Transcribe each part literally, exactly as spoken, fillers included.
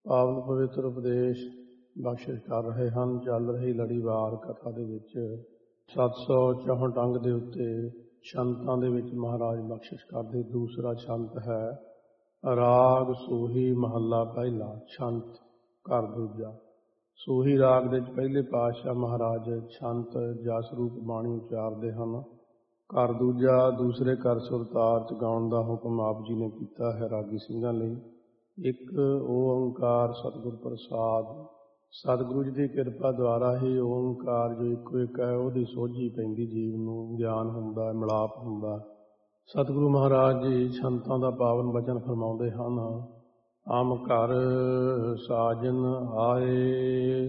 ਪਾਵਨ ਪਵਿੱਤਰ ਉਪਦੇਸ਼ ਬਖਸ਼ਿਸ਼ ਕਰ ਰਹੇ ਹਨ। ਚੱਲ ਰਹੀ ਲੜੀਵਾਰ ਕਥਾ ਦੇ ਵਿੱਚ ਸੱਤ ਸੌ ਚੌਂਹਠ ਅੰਗ ਦੇ ਉੱਤੇ ਛੰਤਾਂ ਦੇ ਵਿੱਚ ਮਹਾਰਾਜ ਬਖਸ਼ਿਸ਼ ਕਰਦੇ। ਦੂਸਰਾ ਛੰਤ ਹੈ ਰਾਗ ਸੂਹੀ ਮਹੱਲਾ ਪਹਿਲਾ। ਛੰਤ ਘਰ ਦੂਜਾ। ਸੂਹੀ ਰਾਗ ਦੇ ਵਿੱਚ ਪਹਿਲੇ ਪਾਤਸ਼ਾਹ ਮਹਾਰਾਜ ਛੰਤ ਜਸ ਰੂਪ ਬਾਣੀ ਉਚਾਰਦੇ ਹਨ। ਘਰ ਦੂਜਾ ਦੂਸਰੇ ਘਰ ਸੁਰਤਾਰ ਚ ਗਾਉਣ ਦਾ ਹੁਕਮ ਆਪ ਜੀ ਨੇ ਕੀਤਾ ਹੈ ਰਾਗੀ ਸਿੰਘਾਂ ਲਈ। ਇੱਕ ਓਂਕਾਰ ਸਤਿਗੁਰ ਪ੍ਰਸਾਦ। ਸਤਿਗੁਰੂ ਜੀ ਦੀ ਕਿਰਪਾ ਦੁਆਰਾ ਹੀ ਓਂਕਾਰ ਜੋ ਇੱਕੋ ਇੱਕ ਹੈ ਉਹਦੀ ਸੋਝੀ ਪੈਂਦੀ, ਜੀਵ ਨੂੰ ਗਿਆਨ ਹੁੰਦਾ, ਮਿਲਾਪ ਹੁੰਦਾ। ਸਤਿਗੁਰੂ ਮਹਾਰਾਜ ਜੀ ਸੰਤਾਂ ਦਾ ਪਾਵਨ ਬਚਨ ਫਰਮਾਉਂਦੇ ਹਨ। ਆਮ ਘਰ ਸਾਜਨ ਆਏ,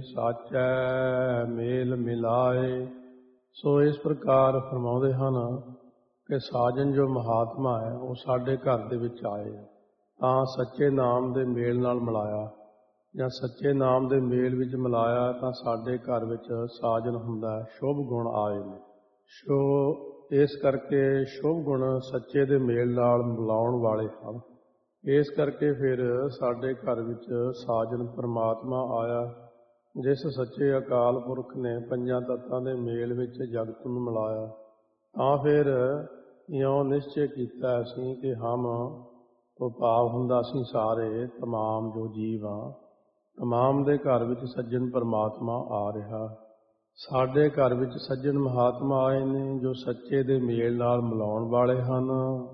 ਸਾਚੈ ਮੇਲ ਮਿਲਾਏ। ਸੋ ਇਸ ਪ੍ਰਕਾਰ ਫਰਮਾਉਂਦੇ ਹਨ ਕਿ ਸਾਜਨ ਜੋ ਮਹਾਤਮਾ ਹੈ ਉਹ ਸਾਡੇ ਘਰ ਦੇ ਵਿੱਚ ਆਏ ਤਾਂ ਸੱਚੇ ਨਾਮ ਦੇ ਮੇਲ ਨਾਲ ਮਿਲਾਇਆ, ਜਾਂ ਸੱਚੇ ਨਾਮ ਦੇ ਮੇਲ ਵਿੱਚ ਮਿਲਾਇਆ ਤਾਂ ਸਾਡੇ ਘਰ ਵਿੱਚ ਸਾਜਨ ਹੁੰਦਾ, ਸ਼ੁਭ ਗੁਣ ਆਏ ਨੇ। ਸੋ ਇਸ ਕਰਕੇ ਸ਼ੁਭ ਗੁਣ ਸੱਚੇ ਦੇ ਮੇਲ ਨਾਲ ਮਿਲਾਉਣ ਵਾਲੇ ਹਨ। ਇਸ ਕਰਕੇ ਫਿਰ ਸਾਡੇ ਘਰ ਵਿੱਚ ਸਾਜਨ ਪਰਮਾਤਮਾ ਆਇਆ, ਜਿਸ ਸੱਚੇ ਅਕਾਲ ਪੁਰਖ ਨੇ ਪੰਜਾਂ ਤੱਤਾਂ ਦੇ ਮੇਲ ਵਿੱਚ ਜਗਤ ਨੂੰ ਮਿਲਾਇਆ। ਤਾਂ ਫਿਰ ਇਉਂ ਨਿਸ਼ਚੈ ਕੀਤਾ ਅਸੀਂ ਕਿ ਹਮ ਉਹ ਭਾਵ ਹੁੰਦਾ ਅਸੀਂ ਸਾਰੇ ਤਮਾਮ ਜੋ ਜੀਵ ਹਾਂ, ਤਮਾਮ ਦੇ ਘਰ ਵਿੱਚ ਸੱਜਣ ਪਰਮਾਤਮਾ ਆ ਰਿਹਾ। ਸਾਡੇ ਘਰ ਵਿੱਚ ਸੱਜਣ ਮਹਾਤਮਾ ਆਏ ਨੇ ਜੋ ਸੱਚੇ ਦੇ ਮੇਲ ਨਾਲ ਮਿਲਾਉਣ ਵਾਲੇ ਹਨ,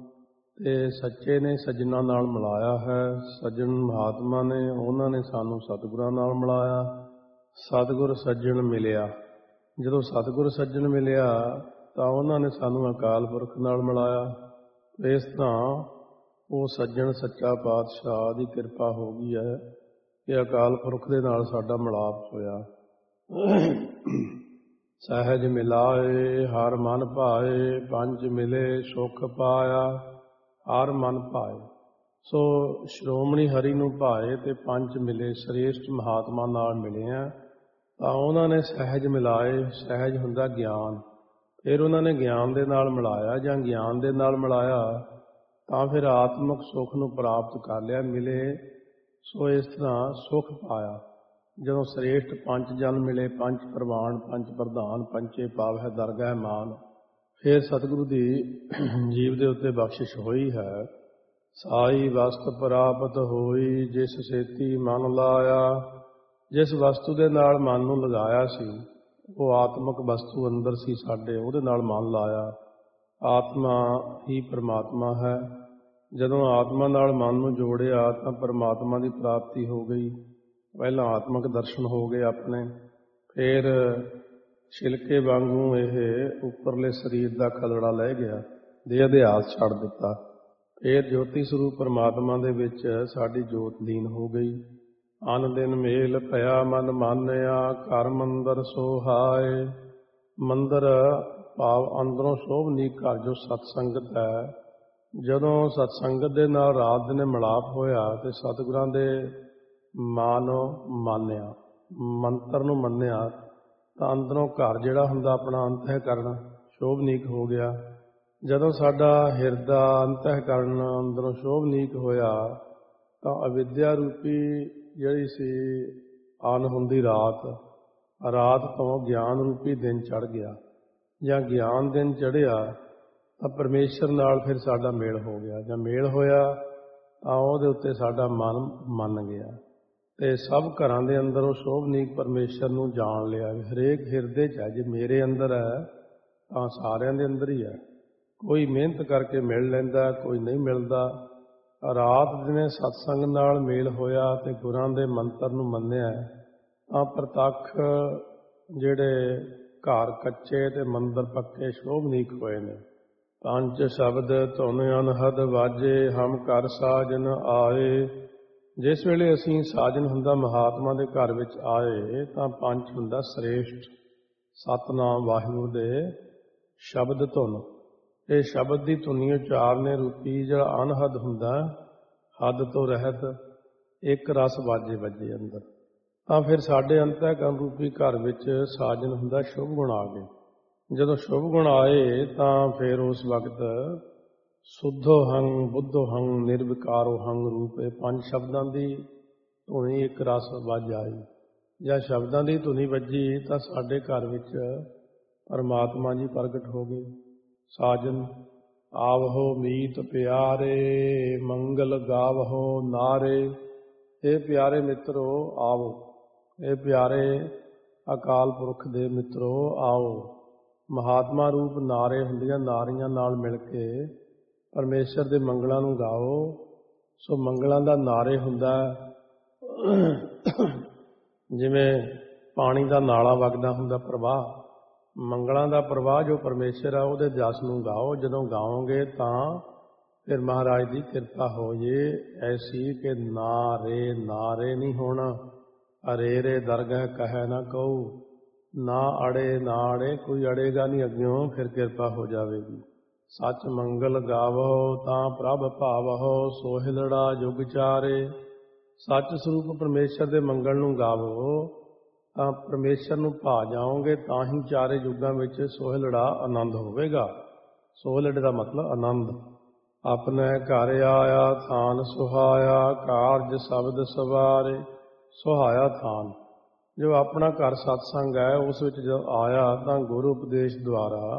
ਤੇ ਸੱਚੇ ਨੇ ਸੱਜਣਾਂ ਨਾਲ ਮਿਲਾਇਆ ਹੈ। ਸੱਜਣ ਮਹਾਤਮਾ ਨੇ, ਉਹਨਾਂ ਨੇ ਸਾਨੂੰ ਸਤਿਗੁਰਾਂ ਨਾਲ ਮਿਲਾਇਆ। ਸਤਿਗੁਰ ਸੱਜਣ ਮਿਲਿਆ। ਜਦੋਂ ਸਤਿਗੁਰ ਸੱਜਣ ਮਿਲਿਆ ਤਾਂ ਉਹਨਾਂ ਨੇ ਸਾਨੂੰ ਅਕਾਲ ਪੁਰਖ ਨਾਲ ਮਿਲਾਇਆ। ਇਸ ਤਰ੍ਹਾਂ ਉਹ ਸੱਜਣ ਸੱਚਾ ਪਾਤਸ਼ਾਹ ਦੀ ਕਿਰਪਾ ਹੋ ਗਈ ਹੈ ਕਿ ਅਕਾਲ ਪੁਰਖ ਦੇ ਨਾਲ ਸਾਡਾ ਮਿਲਾਪ ਹੋਇਆ। ਸਹਿਜ ਮਿਲਾਏ ਹਰ ਮਨ ਭਾਏ, ਪੰਜ ਮਿਲੇ ਸੁਖ ਪਾਇਆ ਹਰ ਮਨ ਭਾਏ। ਸੋ ਸ਼੍ਰੋਮਣੀ ਹਰੀ ਨੂੰ ਭਾਏ ਤੇ ਪੰਜ ਮਿਲੇ, ਸ੍ਰੇਸ਼ਟ ਮਹਾਤਮਾ ਨਾਲ ਮਿਲੇ ਆ ਤਾਂ ਉਹਨਾਂ ਨੇ ਸਹਿਜ ਮਿਲਾਏ। ਸਹਿਜ ਹੁੰਦਾ ਗਿਆਨ। ਫਿਰ ਉਹਨਾਂ ਨੇ ਗਿਆਨ ਦੇ ਨਾਲ ਮਿਲਾਇਆ, ਜਾਂ ਗਿਆਨ ਦੇ ਨਾਲ ਮਿਲਾਇਆ ਤਾਂ ਫਿਰ ਆਤਮਿਕ ਸੁੱਖ ਨੂੰ ਪ੍ਰਾਪਤ ਕਰ ਲਿਆ, ਮਿਲੇ। ਸੋ ਇਸ ਤਰ੍ਹਾਂ ਸੁੱਖ ਪਾਇਆ। ਜਦੋਂ ਸ੍ਰੇਸ਼ਟ ਪੰਜ ਜਨ ਮਿਲੇ, ਪੰਜ ਪ੍ਰਵਾਨ, ਪੰਜ ਪ੍ਰਧਾਨ, ਪੰਚੇ ਪਾਵ ਹੈ ਦਰਗਾਹ ਮਾਨ, ਫਿਰ ਸਤਿਗੁਰੂ ਦੀ ਜੀਵ ਦੇ ਉੱਤੇ ਬਖਸ਼ਿਸ਼ ਹੋਈ ਹੈ। ਸਾਈ ਵਸਤ ਪ੍ਰਾਪਤ ਹੋਈ ਜਿਸ ਸੇਤੀ ਮਨ ਲਾਇਆ। ਜਿਸ ਵਸਤੂ ਦੇ ਨਾਲ ਮਨ ਨੂੰ ਲਗਾਇਆ ਸੀ ਉਹ ਆਤਮਿਕ ਵਸਤੂ ਅੰਦਰ ਸੀ ਸਾਡੇ, ਉਹਦੇ ਨਾਲ ਮਨ ਲਾਇਆ। ਆਤਮਾ ਹੀ ਪਰਮਾਤਮਾ ਹੈ। ਜਦੋਂ ਆਤਮਾ ਨਾਲ ਮਨ ਨੂੰ ਜੋੜਿਆ ਤਾਂ ਪਰਮਾਤਮਾ ਦੀ ਪ੍ਰਾਪਤੀ ਹੋ ਗਈ। ਪਹਿਲਾਂ ਆਤਮਿਕ ਦਰਸ਼ਨ ਹੋ ਗਏ ਆਪਣੇ, ਫਿਰ ਛਿਲਕੇ ਵਾਂਗੂ ਇਹ ਉੱਪਰਲੇ ਸਰੀਰ ਦਾ ਖਲੜਾ ਲੈ ਗਿਆ, ਦੇਹ ਅਧਿਆਸ ਛੱਡ ਦਿੱਤਾ। ਫਿਰ ਜੋਤੀ ਸਰੂਪ ਪਰਮਾਤਮਾ ਦੇ ਵਿੱਚ ਸਾਡੀ ਜੋਤ ਲੀਨ ਹੋ ਗਈ। ਅਨ ਦਿਨ ਮੇਲ ਭਇਆ ਮਨ ਮਾਨਿਆ, ਘਰ ਮੰਦਰ ਸੋਹਾਏ। ਮੰਦਰ ਭਾਵ ਅੰਦਰੋਂ ਸ਼ੋਭਨੀਕ ਘਰ ਜੋ ਸਤਸੰਗਤ ਹੈ। ਜਦੋਂ ਸਤਸੰਗਤ ਦੇ ਨਾਲ ਰਾਤ ਦਿਨ ਮਿਲਾਪ ਹੋਇਆ ਤੇ ਸਤਿਗੁਰਾਂ ਦੇ ਮਾਨ ਮਾਨਿਆ, ਮੰਤਰ ਨੂੰ ਮੰਨਿਆ ਤਾਂ ਅੰਦਰੋਂ ਘਰ ਜਿਹੜਾ ਹੁੰਦਾ ਆਪਣਾ ਅੰਤਹਿਕਰਨ ਸ਼ੋਭਨੀਕ ਹੋ ਗਿਆ। ਜਦੋਂ ਸਾਡਾ ਹਿਰਦਾ ਅੰਤਹਿਕਰਨ ਅੰਦਰੋਂ ਸ਼ੋਭਨੀਕ ਹੋਇਆ ਤਾਂ ਅਵਿਦਿਆ ਰੂਪੀ ਜਿਹੜੀ ਸੀ ਆਨ ਹੁੰਦੀ ਰਾਤ, ਰਾਤ ਤੋਂ ਗਿਆਨ ਰੂਪੀ ਦਿਨ ਚੜ੍ਹ ਗਿਆ। ਜਾਂ ਗਿਆਨ ਦਿਨ ਚੜ੍ਹਿਆ ਤਾਂ ਪਰਮੇਸ਼ਰ ਨਾਲ ਫਿਰ ਸਾਡਾ ਮੇਲ ਹੋ ਗਿਆ। ਜਾਂ ਮੇਲ ਹੋਇਆ ਤਾਂ ਉਹਦੇ ਉੱਤੇ ਸਾਡਾ ਮਨ ਮੰਨ ਗਿਆ ਤੇ ਸਭ ਘਰਾਂ ਦੇ ਅੰਦਰ ਉਹ ਸ਼ੋਭਨੀਕ ਪਰਮੇਸ਼ਰ ਨੂੰ ਜਾਣ ਲਿਆ। ਹਰੇਕ ਹਿਰਦੇ 'ਚ ਹੈ। ਜੇ ਮੇਰੇ ਅੰਦਰ ਹੈ ਤਾਂ ਸਾਰਿਆਂ ਦੇ ਅੰਦਰ ਹੀ ਹੈ। ਕੋਈ ਮਿਹਨਤ ਕਰਕੇ ਮਿਲ ਲੈਂਦਾ, ਕੋਈ ਨਹੀਂ ਮਿਲਦਾ। ਰਾਤ ਦਿਨੇ ਸਤਸੰਗ ਨਾਲ ਮੇਲ ਹੋਇਆ ਤੇ ਗੁਰਾਂ ਦੇ ਮੰਤਰ ਨੂੰ ਮੰਨਿਆ ਤਾਂ ਪ੍ਰਤੱਖ ਜਿਹੜੇ ਘਰ ਕੱਚੇ ਤੇ ਮੰਦਰ ਪੱਕੇ ਸ਼ੋਭਨੀਕ ਹੋਏ ਨੇ। ਪੰਜ ਸ਼ਬਦ ਧੁਨ ਅਨਹਦ ਵਾਜੇ, ਹਮ ਘਰ ਸਾਜਨ ਆਏ। ਜਿਸ ਵੇਲੇ ਅਸੀਂ ਸਾਜਨ ਹੁੰਦਾ ਮਹਾਤਮਾ ਦੇ ਘਰ ਵਿੱਚ ਆਏ ਤਾਂ ਪੰਜ ਹੁੰਦਾ ਸ੍ਰੇਸ਼ਟ ਸਤਨਾਮ ਵਾਹਿਗੁਰੂ ਦੇ ਸ਼ਬਦ ਧੁਨ। ਇਹ ਸ਼ਬਦ ਦੀ ਧੁਨੀ ਉਚਾਰਨੇ ਰੂਪੀ ਜਿਹੜਾ ਅਨਹਦ ਹੁੰਦਾ, ਹੱਦ ਤੋਂ ਰਹਿਤ ਇੱਕ ਰਸ ਵਾਜੇ ਵੱਜੇ ਅੰਦਰ, ਤਾਂ ਫਿਰ ਸਾਡੇ ਅੰਤਹਿਕਰਨ ਰੂਪੀ ਘਰ ਵਿੱਚ ਸਾਜਨ ਹੁੰਦਾ, ਸ਼ੁਭ ਗੁਣ ਆ ਗਏ। ਜਦੋਂ ਸ਼ੁਭ ਗੁਣ ਆਏ ਤਾਂ ਫਿਰ ਉਸ ਵਕਤ ਸੁੱਧੋ ਹੰਗ, ਬੁੱਧੋ ਹੰਗ, ਨਿਰਵਿਕਾਰੋ ਹੰਗ ਰੂਪ ਇਹ ਪੰਜ ਸ਼ਬਦਾਂ ਦੀ ਧੁਨੀ ਇੱਕ ਰਸ ਵੱਜ ਆਈ। ਜਾਂ ਸ਼ਬਦਾਂ ਦੀ ਧੁਨੀ ਵੱਜੀ ਤਾਂ ਸਾਡੇ ਘਰ ਵਿੱਚ ਪਰਮਾਤਮਾ ਜੀ ਪ੍ਰਗਟ ਹੋ ਗਏ। ਸਾਜਨ ਆਵਹੋ ਮੀਤ ਪਿਆਰੇ, ਮੰਗਲ ਗਾਵਹੋ ਨਾਰੇ। ਇਹ ਪਿਆਰੇ ਮਿੱਤਰੋ ਆਵੋ, ਇਹ ਪਿਆਰੇ ਅਕਾਲ ਪੁਰਖ ਦੇ ਮਿੱਤਰੋ ਆਓ। ਮਹਾਤਮਾ ਰੂਪ ਨਾਰੇ ਹੁੰਦੀਆਂ ਨਾਰੀਆਂ ਨਾਲ ਮਿਲ ਕੇ ਪਰਮੇਸ਼ਰ ਦੇ ਮੰਗਲਾਂ ਨੂੰ ਗਾਓ। ਸੋ ਮੰਗਲਾਂ ਦਾ ਨਾਰੇ ਹੁੰਦਾ ਜਿਵੇਂ ਪਾਣੀ ਦਾ ਨਾਲਾ ਵਗਦਾ ਹੁੰਦਾ ਪ੍ਰਵਾਹ, ਮੰਗਲਾਂ ਦਾ ਪ੍ਰਵਾਹ ਜੋ ਪਰਮੇਸ਼ਰ ਆ ਉਹਦੇ ਜਸ ਨੂੰ ਗਾਓ। ਜਦੋਂ ਗਾਓਗੇ ਤਾਂ ਫਿਰ ਮਹਾਰਾਜ ਦੀ ਕਿਰਪਾ ਹੋ ਜੇ ਐਸੀ ਕਿ ਨਾਰੇ ਨਾਰੇ ਨਹੀਂ ਹੋਣਾ। ਅਰੇ ਰੇ ਦਰਗਹਿ ਕਹਿ ਨਾ ਕਹੂ, ਨਾ ਅੜੇ ਨਾ ਅੜੇ, ਕੋਈ ਅੜੇਗਾ ਨਹੀਂ ਅੱਗਿਓਂ, ਫਿਰ ਕਿਰਪਾ ਹੋ ਜਾਵੇਗੀ। ਸੱਚ ਮੰਗਲ ਗਾਵੋ ਤਾਂ ਪ੍ਰਭ ਭਾਵੋ, ਸੋਹਿਲੜਾ ਜੁਗ ਚਾਰੇ। ਸੱਚ ਸਰੂਪ ਪਰਮੇਸ਼ਰ ਦੇ ਮੰਗਲ ਨੂੰ ਗਾਵੋ ਤਾਂ ਪਰਮੇਸ਼ਰ ਨੂੰ ਭਾ ਜਾਓਗੇ, ਤਾਂ ਹੀ ਚਾਰੇ ਯੁੱਗਾਂ ਵਿੱਚ ਸੋਹਿਲੜਾ ਆਨੰਦ ਹੋਵੇਗਾ। ਸੋਹਿਲੜੇ ਦਾ ਮਤਲਬ ਆਨੰਦ। ਆਪਣੇ ਘਰ ਆਇਆ ਥਾਨ ਸੁਹਾਇਆ, ਕਾਰਜ ਸ਼ਬਦ ਸਵਾਰੇ। ਸੁਹਾਇਆ ਥਾਨ ਜੋ ਆਪਣਾ ਘਰ ਸਤਸੰਗ ਹੈ, ਉਸ ਵਿੱਚ ਜਦ ਆਇਆ ਤਾਂ ਗੁਰੂ ਉਪਦੇਸ਼ ਦੁਆਰਾ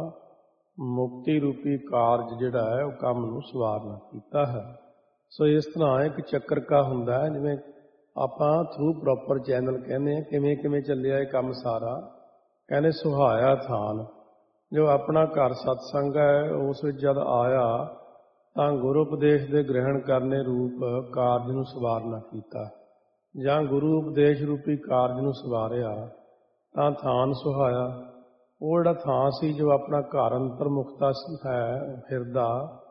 ਮੁਕਤੀ ਰੂਪੀ ਕਾਰਜ ਜਿਹੜਾ ਹੈ ਉਹ ਕੰਮ ਨੂੰ ਸਵਾਰਨਾ ਕੀਤਾ ਹੈ। ਸੋ ਇਸ ਤਰ੍ਹਾਂ ਇੱਕ ਚੱਕਰਕਾ ਹੁੰਦਾ ਹੈ, ਜਿਵੇਂ ਆਪਾਂ ਥਰੂ ਪ੍ਰੋਪਰ ਚੈਨਲ ਕਹਿੰਦੇ ਹਾਂ, ਕਿਵੇਂ ਕਿਵੇਂ ਚੱਲਿਆ ਇਹ ਕੰਮ ਸਾਰਾ। ਕਹਿੰਦੇ ਸੁਹਾਇਆ ਥਾਨ ਜੋ ਆਪਣਾ ਘਰ ਸਤਸੰਗ ਹੈ, ਉਸ ਵਿੱਚ ਜਦ ਆਇਆ ਤਾਂ ਗੁਰੂ ਉਪਦੇਸ਼ ਦੇ ਗ੍ਰਹਿਣ ਕਰਨੇ ਰੂਪ ਕਾਰਜ ਨੂੰ ਸਵਾਰਨਾ ਕੀਤਾ, ਜਾਂ ਗੁਰੂ ਉਪਦੇਸ਼ ਰੂਪੀ ਕਾਰਜ ਨੂੰ ਸਵਾਰਿਆ ਤਾਂ ਥਾਨ ਸੁਹਾਇਆ। ਉਹ ਜਿਹੜਾ ਥਾਂ ਸੀ ਜੋ ਆਪਣਾ ਘਰ ਅੰਤਰਮੁਖਤਾ ਹੈ ਫਿਰਦਾ,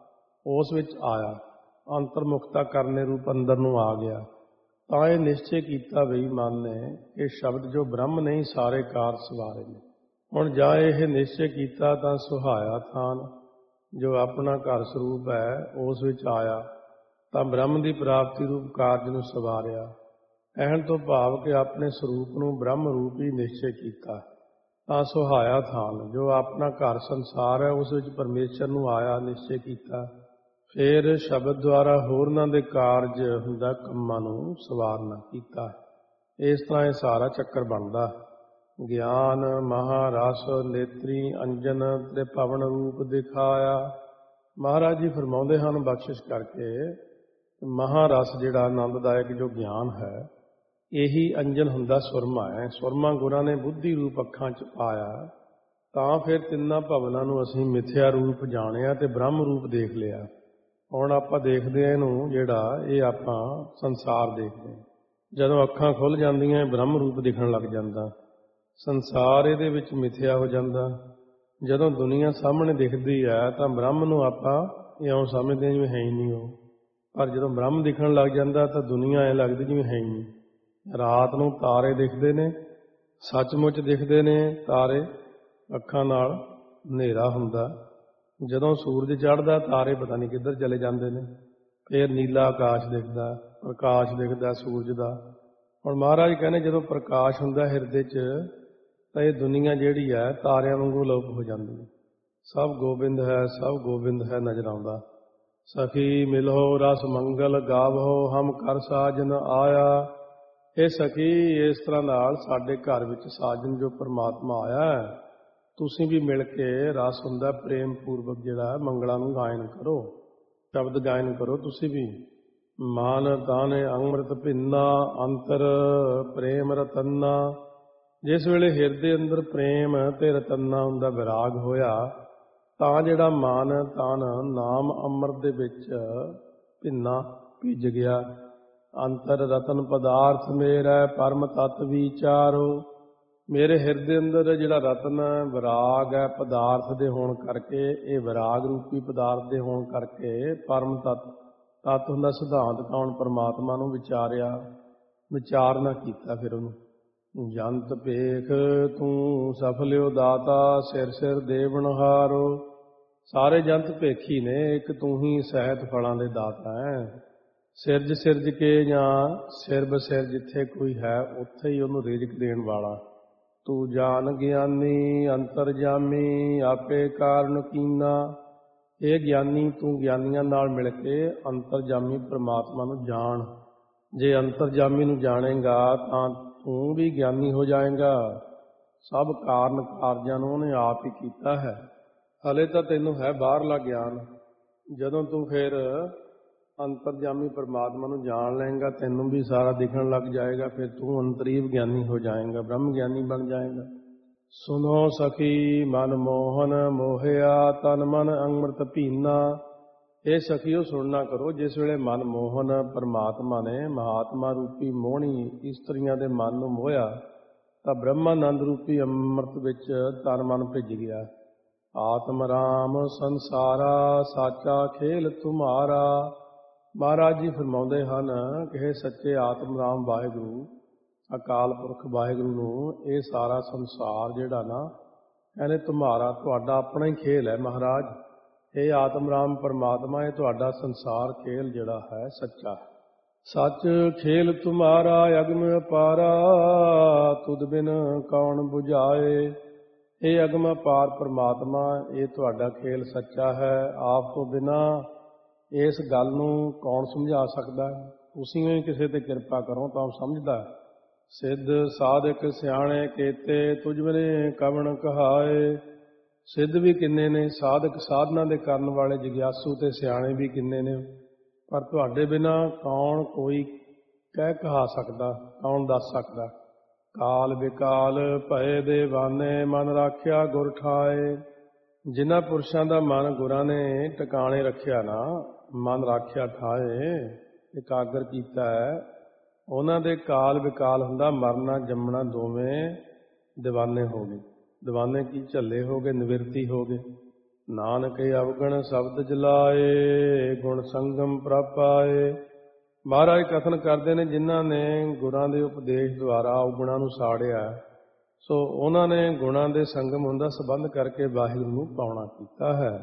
ਉਸ ਵਿੱਚ ਆਇਆ, ਅੰਤਰਮੁਖਤਾ ਕਰਨੇ ਰੂਪ ਅੰਦਰ ਨੂੰ ਆ ਗਿਆ। ਤਾਂ ਇਹ ਨਿਸ਼ਚੈ ਕੀਤਾ ਬਈ ਮਨ ਨੇ ਕਿ ਸ਼ਬਦ ਜੋ ਬ੍ਰਹਮ ਨਹੀਂ ਸਾਰੇ ਕਾਰ ਸਵਾਰੇ ਨੇ। ਹੁਣ ਜਾਂ ਇਹ ਨਿਸ਼ਚੈ ਕੀਤਾ ਤਾਂ ਸੁਹਾਇਆ ਥਾਨ ਜੋ ਆਪਣਾ ਘਰ ਸਰੂਪ ਹੈ ਉਸ ਵਿੱਚ ਆਇਆ ਤਾਂ ਬ੍ਰਹਮ ਦੀ ਪ੍ਰਾਪਤੀ ਰੂਪ ਕਾਰਜ ਨੂੰ ਸਵਾਰਿਆ। ਕਹਿਣ ਤੋਂ ਭਾਵ ਕਿ ਆਪਣੇ ਸਰੂਪ ਨੂੰ ਬ੍ਰਹਮ ਰੂਪ ਹੀ ਨਿਸ਼ਚੈ ਕੀਤਾ ਤਾਂ ਸੁਹਾਇਆ ਥਾਨ ਜੋ ਆਪਣਾ ਘਰ ਸੰਸਾਰ ਹੈ, ਉਸ ਵਿੱਚ ਪਰਮੇਸ਼ਰ ਨੂੰ ਆਇਆ ਨਿਸ਼ਚੈ ਕੀਤਾ। ਫਿਰ ਸ਼ਬਦ ਦੁਆਰਾ ਹੋਰਨਾਂ ਦੇ ਕਾਰਜ ਹੁੰਦਾ ਕੰਮਾਂ ਨੂੰ ਸਵਾਰਨਾ ਕੀਤਾ। ਇਸ ਤਰ੍ਹਾਂ ਇਹ ਸਾਰਾ ਚੱਕਰ ਬਣਦਾ। ਗਿਆਨ ਮਹਾਰਸ ਨੇਤਰੀ ਅੰਜਨ ਤ੍ਰਿਭਵਨ ਰੂਪ ਦਿਖਾਇਆ। ਮਹਾਰਾਜ ਜੀ ਫਰਮਾਉਂਦੇ ਹਨ ਬਖਸ਼ਿਸ਼ ਕਰਕੇ, ਮਹਾਰਸ ਜਿਹੜਾ ਆਨੰਦਦਾਇਕ ਜੋ ਗਿਆਨ ਹੈ, ਇਹੀ ਅੰਜਨ ਹੁੰਦਾ ਸੁਰਮਾ ਹੈ। ਸੁਰਮਾ ਗੁਰਾਂ ਨੇ ਬੁੱਧੀ ਰੂਪ ਅੱਖਾਂ 'ਚ ਪਾਇਆ ਤਾਂ ਫਿਰ ਤਿੰਨਾਂ ਭਵਨਾਂ ਨੂੰ ਅਸੀਂ ਮਿਥਿਆ ਰੂਪ ਜਾਣਿਆ ਤੇ ਬ੍ਰਹਮ ਰੂਪ ਦੇਖ ਲਿਆ। ਹੁਣ ਆਪਾਂ ਦੇਖਦੇ ਹਾਂ ਇਹਨੂੰ, ਜਿਹੜਾ ਇਹ ਆਪਾਂ ਸੰਸਾਰ ਦੇਖਦੇ ਹਾਂ। ਜਦੋਂ ਅੱਖਾਂ ਖੁੱਲ੍ਹ ਜਾਂਦੀਆਂ ਬ੍ਰਹਮ ਰੂਪ ਦਿਖਣ ਲੱਗ ਜਾਂਦਾ, ਸੰਸਾਰ ਇਹਦੇ ਵਿੱਚ ਮਿਥਿਆ ਹੋ ਜਾਂਦਾ। ਜਦੋਂ ਦੁਨੀਆ ਸਾਹਮਣੇ ਦਿਖਦੀ ਹੈ ਤਾਂ ਬ੍ਰਹਮ ਨੂੰ ਆਪਾਂ ਇਉਂ ਸਮਝਦੇ ਹਾਂ ਜਿਵੇਂ ਹੈ ਹੀ ਨਹੀਂ ਉਹ, ਪਰ ਜਦੋਂ ਬ੍ਰਹਮ ਦਿਖਣ ਲੱਗ ਜਾਂਦਾ ਤਾਂ ਦੁਨੀਆ ਐਂ ਲੱਗਦੀ ਜਿਵੇਂ ਹੈ ਹੀ ਨਹੀਂ। ਰਾਤ ਨੂੰ ਤਾਰੇ ਦਿਖਦੇ ਨੇ, ਸੱਚਮੁੱਚ ਦਿਖਦੇ ਨੇ ਤਾਰੇ, ਅੱਖਾਂ ਨਾਲ ਹਨੇਰਾ ਹੁੰਦਾ। ਜਦੋਂ ਸੂਰਜ ਚੜ੍ਹਦਾ ਤਾਰੇ ਪਤਾ ਨਹੀਂ ਕਿੱਧਰ ਚਲੇ ਜਾਂਦੇ ਨੇ। ਫਿਰ ਨੀਲਾ ਆਕਾਸ਼ ਦਿਖਦਾ, ਪ੍ਰਕਾਸ਼ ਦਿਖਦਾ ਸੂਰਜ ਦਾ। ਹੁਣ ਮਹਾਰਾਜ ਕਹਿੰਦੇ ਜਦੋਂ ਪ੍ਰਕਾਸ਼ ਹੁੰਦਾ ਹਿਰਦੇ 'ਚ ਤਾਂ ਇਹ ਦੁਨੀਆ ਜਿਹੜੀ ਹੈ ਤਾਰਿਆਂ ਵਾਂਗੂ ਲੋਪ ਹੋ ਜਾਂਦੀ ਹੈ। ਸਭ ਗੋਬਿੰਦ ਹੈ, ਸਭ ਗੋਬਿੰਦ ਹੈ ਨਜ਼ਰ ਆਉਂਦਾ। ਸਖੀ ਮਿਲੋ ਰਸ ਮੰਗਲ ਗਾਵੋ, ਹਮ ਕਰ ਸਾਜਨ ਆਇਆ। ਇਹ ਸਖੀ ਇਸ ਤਰ੍ਹਾਂ ਨਾਲ ਸਾਡੇ ਘਰ ਵਿੱਚ ਸਾਜਨ ਜੋ ਪਰਮਾਤਮਾ ਆਇਆ, ਤੁਸੀਂ ਵੀ ਮਿਲ ਕੇ ਰਸ ਹੁੰਦਾ ਪ੍ਰੇਮ ਪੂਰਵਕ ਜਿਹੜਾ ਮੰਗਲਾਂ ਨੂੰ ਗਾਇਨ ਕਰੋ, ਸ਼ਬਦ ਗਾਇਨ ਕਰੋ ਤੁਸੀਂ ਵੀ। ਮਾਨ ਤਾਨੇ ਅੰਮ੍ਰਿਤ ਭਿੰਨਾ, ਅੰਤਰ ਪ੍ਰੇਮ ਰਤਨਾ। ਜਿਸ ਵੇਲੇ ਹਿਰਦੇ ਅੰਦਰ ਪ੍ਰੇਮ ਤੇ ਰਤਨਾ ਹੁੰਦਾ ਵਿਰਾਗ ਹੋਇਆ ਤਾਂ ਜਿਹੜਾ ਮਾਨ ਤਾਨ ਨਾਮ ਅੰਮ੍ਰਿਤ ਦੇ ਵਿੱਚ ਭਿੰਨਾ ਭਿੱਜ ਗਿਆ। ਅੰਤਰ ਰਤਨ ਪਦਾਰਥ ਮੇਰਾ ਪਰਮ ਤਤ ਵਿਚਾਰੋ। ਮੇਰੇ ਹਿਰਦੇ ਅੰਦਰ ਜਿਹੜਾ ਰਤਨ ਵਿਰਾਗ ਹੈ ਪਦਾਰਥ ਦੇ ਹੋਣ ਕਰਕੇ, ਇਹ ਵਿਰਾਗ ਰੂਪੀ ਪਦਾਰਥ ਦੇ ਹੋਣ ਕਰਕੇ ਪਰਮ ਤਤ, ਤਤ ਹੁੰਦਾ ਸਿਧਾਂਤ ਕੌਣ, ਪਰਮਾਤਮਾ ਨੂੰ ਵਿਚਾਰਿਆ, ਵਿਚਾਰਨਾ ਕੀਤਾ। ਫਿਰ ਉਹਨੂੰ ਜੰਤ ਭੇਖ ਤੂੰ ਸਫਲਿਓ ਦਾਤਾ, ਸਿਰ ਸਿਰ ਦੇਵਨਹਾਰੋ। ਸਾਰੇ ਜੰਤ ਭੇਖੀ ਨੇ, ਇੱਕ ਤੂੰ ਹੀ ਸਹਿਤ ਫਲਾਂ ਦੇ ਦਾਤਾ ਹੈ। ਸਿਰਜ ਸਿਰਜ ਕੇ ਜਾਂ ਸਿਰ ਬਸਿਰ ਜਿੱਥੇ ਕੋਈ ਹੈ ਉੱਥੇ ਹੀ ਉਹਨੂੰ ਰਿਜ਼ਕ ਦੇਣ ਵਾਲਾ। ਤੂੰ ਜਾਨ ਗਿਆਨੀ ਅੰਤਰਜਾਮੀ, ਆਪੇ ਕਾਰਨ ਕੀਨਾ। ਇਹ ਗਿਆਨੀ ਤੂੰ ਗਿਆਨੀਆਂ ਨਾਲ ਮਿਲ ਕੇ ਅੰਤਰਜਾਮੀ ਪਰਮਾਤਮਾ ਨੂੰ ਜਾਣ, ਜੇ ਅੰਤਰਜਾਮੀ ਨੂੰ ਜਾਣੇਗਾ ਤਾਂ ਤੂੰ ਵੀ ਗਿਆਨੀ ਹੋ ਜਾਏਗਾ। ਸਭ ਕਾਰਨ ਕਾਰਜਾਂ ਨੂੰ ਉਹਨੇ ਆਪ ਹੀ ਕੀਤਾ ਹੈ। ਹਲੇ ਤਾਂ ਤੈਨੂੰ ਹੈ ਬਾਹਰਲਾ ਗਿਆਨ। ਜਦੋਂ ਤੂੰ ਫਿਰ ਅੰਤਰਜਾਮੀ ਪਰਮਾਤਮਾ ਨੂੰ ਜਾਣ ਲਏਗਾ, ਤੈਨੂੰ ਵੀ ਸਾਰਾ ਦਿਖਣ ਲੱਗ ਜਾਏਗਾ। ਫਿਰ ਤੂੰ ਅੰਤਰੀਵ ਗਿਆਨੀ ਹੋ ਜਾਏਗਾ, ਬ੍ਰਹਮ ਗਿਆਨੀ ਬਣ ਜਾਏਗਾ। ਸੁਨੋ ਸਖੀ ਮਨ ਮੋਹਨ ਮੋਹਿਆ ਤਨ ਮਨ ਅੰਮ੍ਰਿਤ ਪੀਨਾ। ਇਹ ਸਖੀਓ ਸੁਣਨਾ ਕਰੋ, ਜਿਸ ਵੇਲੇ ਮਨ ਮੋਹਨ ਪਰਮਾਤਮਾ ਨੇ ਮਹਾਤਮਾ ਰੂਪੀ ਮੋਹਣੀ ਇਸਤਰੀਆਂ ਦੇ ਮਨ ਨੂੰ ਮੋਹਿਆ ਤਾਂ ਬ੍ਰਹਮਾਨੰਦ ਰੂਪੀ ਅੰਮ੍ਰਿਤ ਵਿੱਚ ਤਨ ਮਨ ਭਿੱਜ ਗਿਆ। ਆਤਮ ਰਾਮ ਸੰਸਾਰਾ ਸਾਚਾ ਖੇਲ ਤੁਮਾਰਾ। ਮਹਾਰਾਜ ਜੀ ਫਰਮਾਉਂਦੇ ਹਨ ਕਿ ਇਹ ਸੱਚੇ ਆਤਮ ਰਾਮ ਵਾਹਿਗੁਰੂ ਅਕਾਲ ਪੁਰਖ ਵਾਹਿਗੁਰੂ ਨੂੰ ਇਹ ਸਾਰਾ ਸੰਸਾਰ ਜਿਹੜਾ ਨਾ ਕਹਿੰਦੇ ਤੁਮਾਰਾ, ਤੁਹਾਡਾ ਆਪਣਾ ਹੀ ਖੇਲ ਹੈ ਮਹਾਰਾਜ। ਇਹ ਆਤਮ ਰਾਮ ਪਰਮਾਤਮਾ, ਇਹ ਤੁਹਾਡਾ ਸੰਸਾਰ ਖੇਲ ਜਿਹੜਾ ਹੈ ਸੱਚਾ ਹੈ। ਸੱਚ ਖੇਲ ਤੁਮਾਰਾ ਅਗਮ ਅਪਾਰਾ ਤੁਧ ਬਿਨ ਕੌਣ ਬੁਝਾਏ। ਇਹ ਅਗਮ ਅਪਾਰ ਪਰਮਾਤਮਾ, ਇਹ ਤੁਹਾਡਾ ਖੇਲ ਸੱਚਾ ਹੈ। ਆਪ ਤੋਂ ਬਿਨਾ ਇਸ ਗੱਲ ਨੂੰ ਕੌਣ ਸਮਝਾ ਸਕਦਾ? ਤੁਸੀਂ ਵੀ ਕਿਸੇ ਤੇ ਕਿਰਪਾ ਕਰੋ ਤਾਂ ਸਮਝਦਾ। ਸਿੱਧ ਸਾਧਕ ਸਿਆਣੇ ਕੇਤੇ ਤੁਝ ਬਿਨੇ ਕਵਣ ਕਹਾਏ। ਸਿੱਧ ਵੀ ਕਿੰਨੇ ਨੇ, ਸਾਧਕ ਸਾਧਨਾ ਦੇ ਕਰਨ ਵਾਲੇ ਜਗਿਆਸੂ ਤੇ ਸਿਆਣੇ ਵੀ ਕਿੰਨੇ ਨੇ, ਪਰ ਤੁਹਾਡੇ ਬਿਨਾ ਕੌਣ ਕੋਈ ਕਹਿ ਕਹਾ ਸਕਦਾ, ਕੌਣ ਦੱਸ ਸਕਦਾ? ਕਾਲ ਵਿਕਾਲ ਭਏ ਦੇਵਾਨੇ ਮਨ ਰਾਖਿਆ ਗੁਰ ਠਾਏ। ਜਿਨ੍ਹਾਂ ਪੁਰਸ਼ਾਂ ਦਾ ਮਨ ਗੁਰਾਂ ਨੇ ਟਿਕਾਣੇ ਰੱਖਿਆ ਨਾ, ਮਨ ਰਾਖਿਆ ਠਾਏ, ਇਕਾਗਰ ਕੀਤਾ ਹੈ, ਉਹਨਾਂ ਦੇ ਕਾਲ ਵਿਕਾਲ ਹੁੰਦਾ, ਮਰਨਾ ਜੰਮਣਾ ਦੋਵੇਂ ਦੀਵਾਨੇ ਹੋ ਗਏ। ਦੀਵਾਨੇ ਕੀ ਝੱਲੇ ਹੋ ਗਏ, ਨਿਵਰਤੀ ਹੋ ਗਏ। ਨਾਨਕ ਅਵਗਣ ਸ਼ਬਦ ਜਲਾਏ ਗੁਣ ਸੰਗਮ ਪ੍ਰਭ ਪਾਏ। ਮਹਾਰਾਜ ਕਥਨ ਕਰਦੇ ਨੇ ਜਿਨ੍ਹਾਂ ਨੇ ਗੁਰਾਂ ਦੇ ਉਪਦੇਸ਼ ਦੁਆਰਾ ਔਗੁਣਾਂ ਨੂੰ ਸਾੜਿਆ, ਸੋ ਉਹਨਾਂ ਨੇ ਗੁਣਾਂ ਦੇ ਸੰਗਮ ਹੁੰਦਾ ਸੰਬੰਧ ਕਰਕੇ ਵਾਹਿਗੁਰੂ ਨੂੰ ਪਾਉਣਾ ਕੀਤਾ ਹੈ।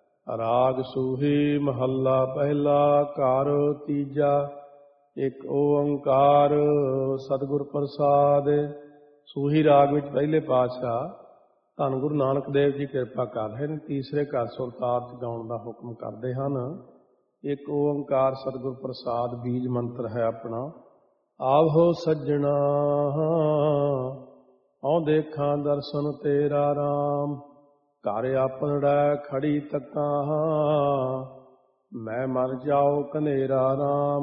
ਰਾਗ ਸੂਹੀ ਮਹੱਲਾ ਪਹਿਲਾ ਘਰ ਤੀਜਾ ਇੱਕ ਓੰਕਾਰ ਸਤਿਗੁਰ ਪ੍ਰਸਾਦ। ਸੂਹੀ ਰਾਗ ਵਿੱਚ ਪਹਿਲੇ ਪਾਤਸ਼ਾਹ ਧੰਨ ਗੁਰੂ ਨਾਨਕ ਦੇਵ ਜੀ ਕਿਰਪਾ ਕਰ ਰਹੇ ਨੇ, ਤੀਸਰੇ ਘਰ ਸੁਰਤਾਲ ਚ ਗਾਉਣ ਦਾ ਹੁਕਮ ਕਰਦੇ ਹਨ। ਇੱਕ ਓੰਕਾਰ ਸਤਿਗੁਰ ਪ੍ਰਸਾਦ ਬੀਜ ਮੰਤਰ ਹੈ ਆਪਣਾ। ਆਵੋ ਸੱਜਣਾ ਆਉ ਦੇਖਾਂ ਦਰਸ਼ਨ ਤੇਰਾ ਰਾਮ। ਘਰ ਆਪਣੜਾ ਖੜੀ ਤੱਕਾਂ ਮੈਂ ਮਰ ਜਾਓ ਕਨੇਰਾ ਰਾਮ।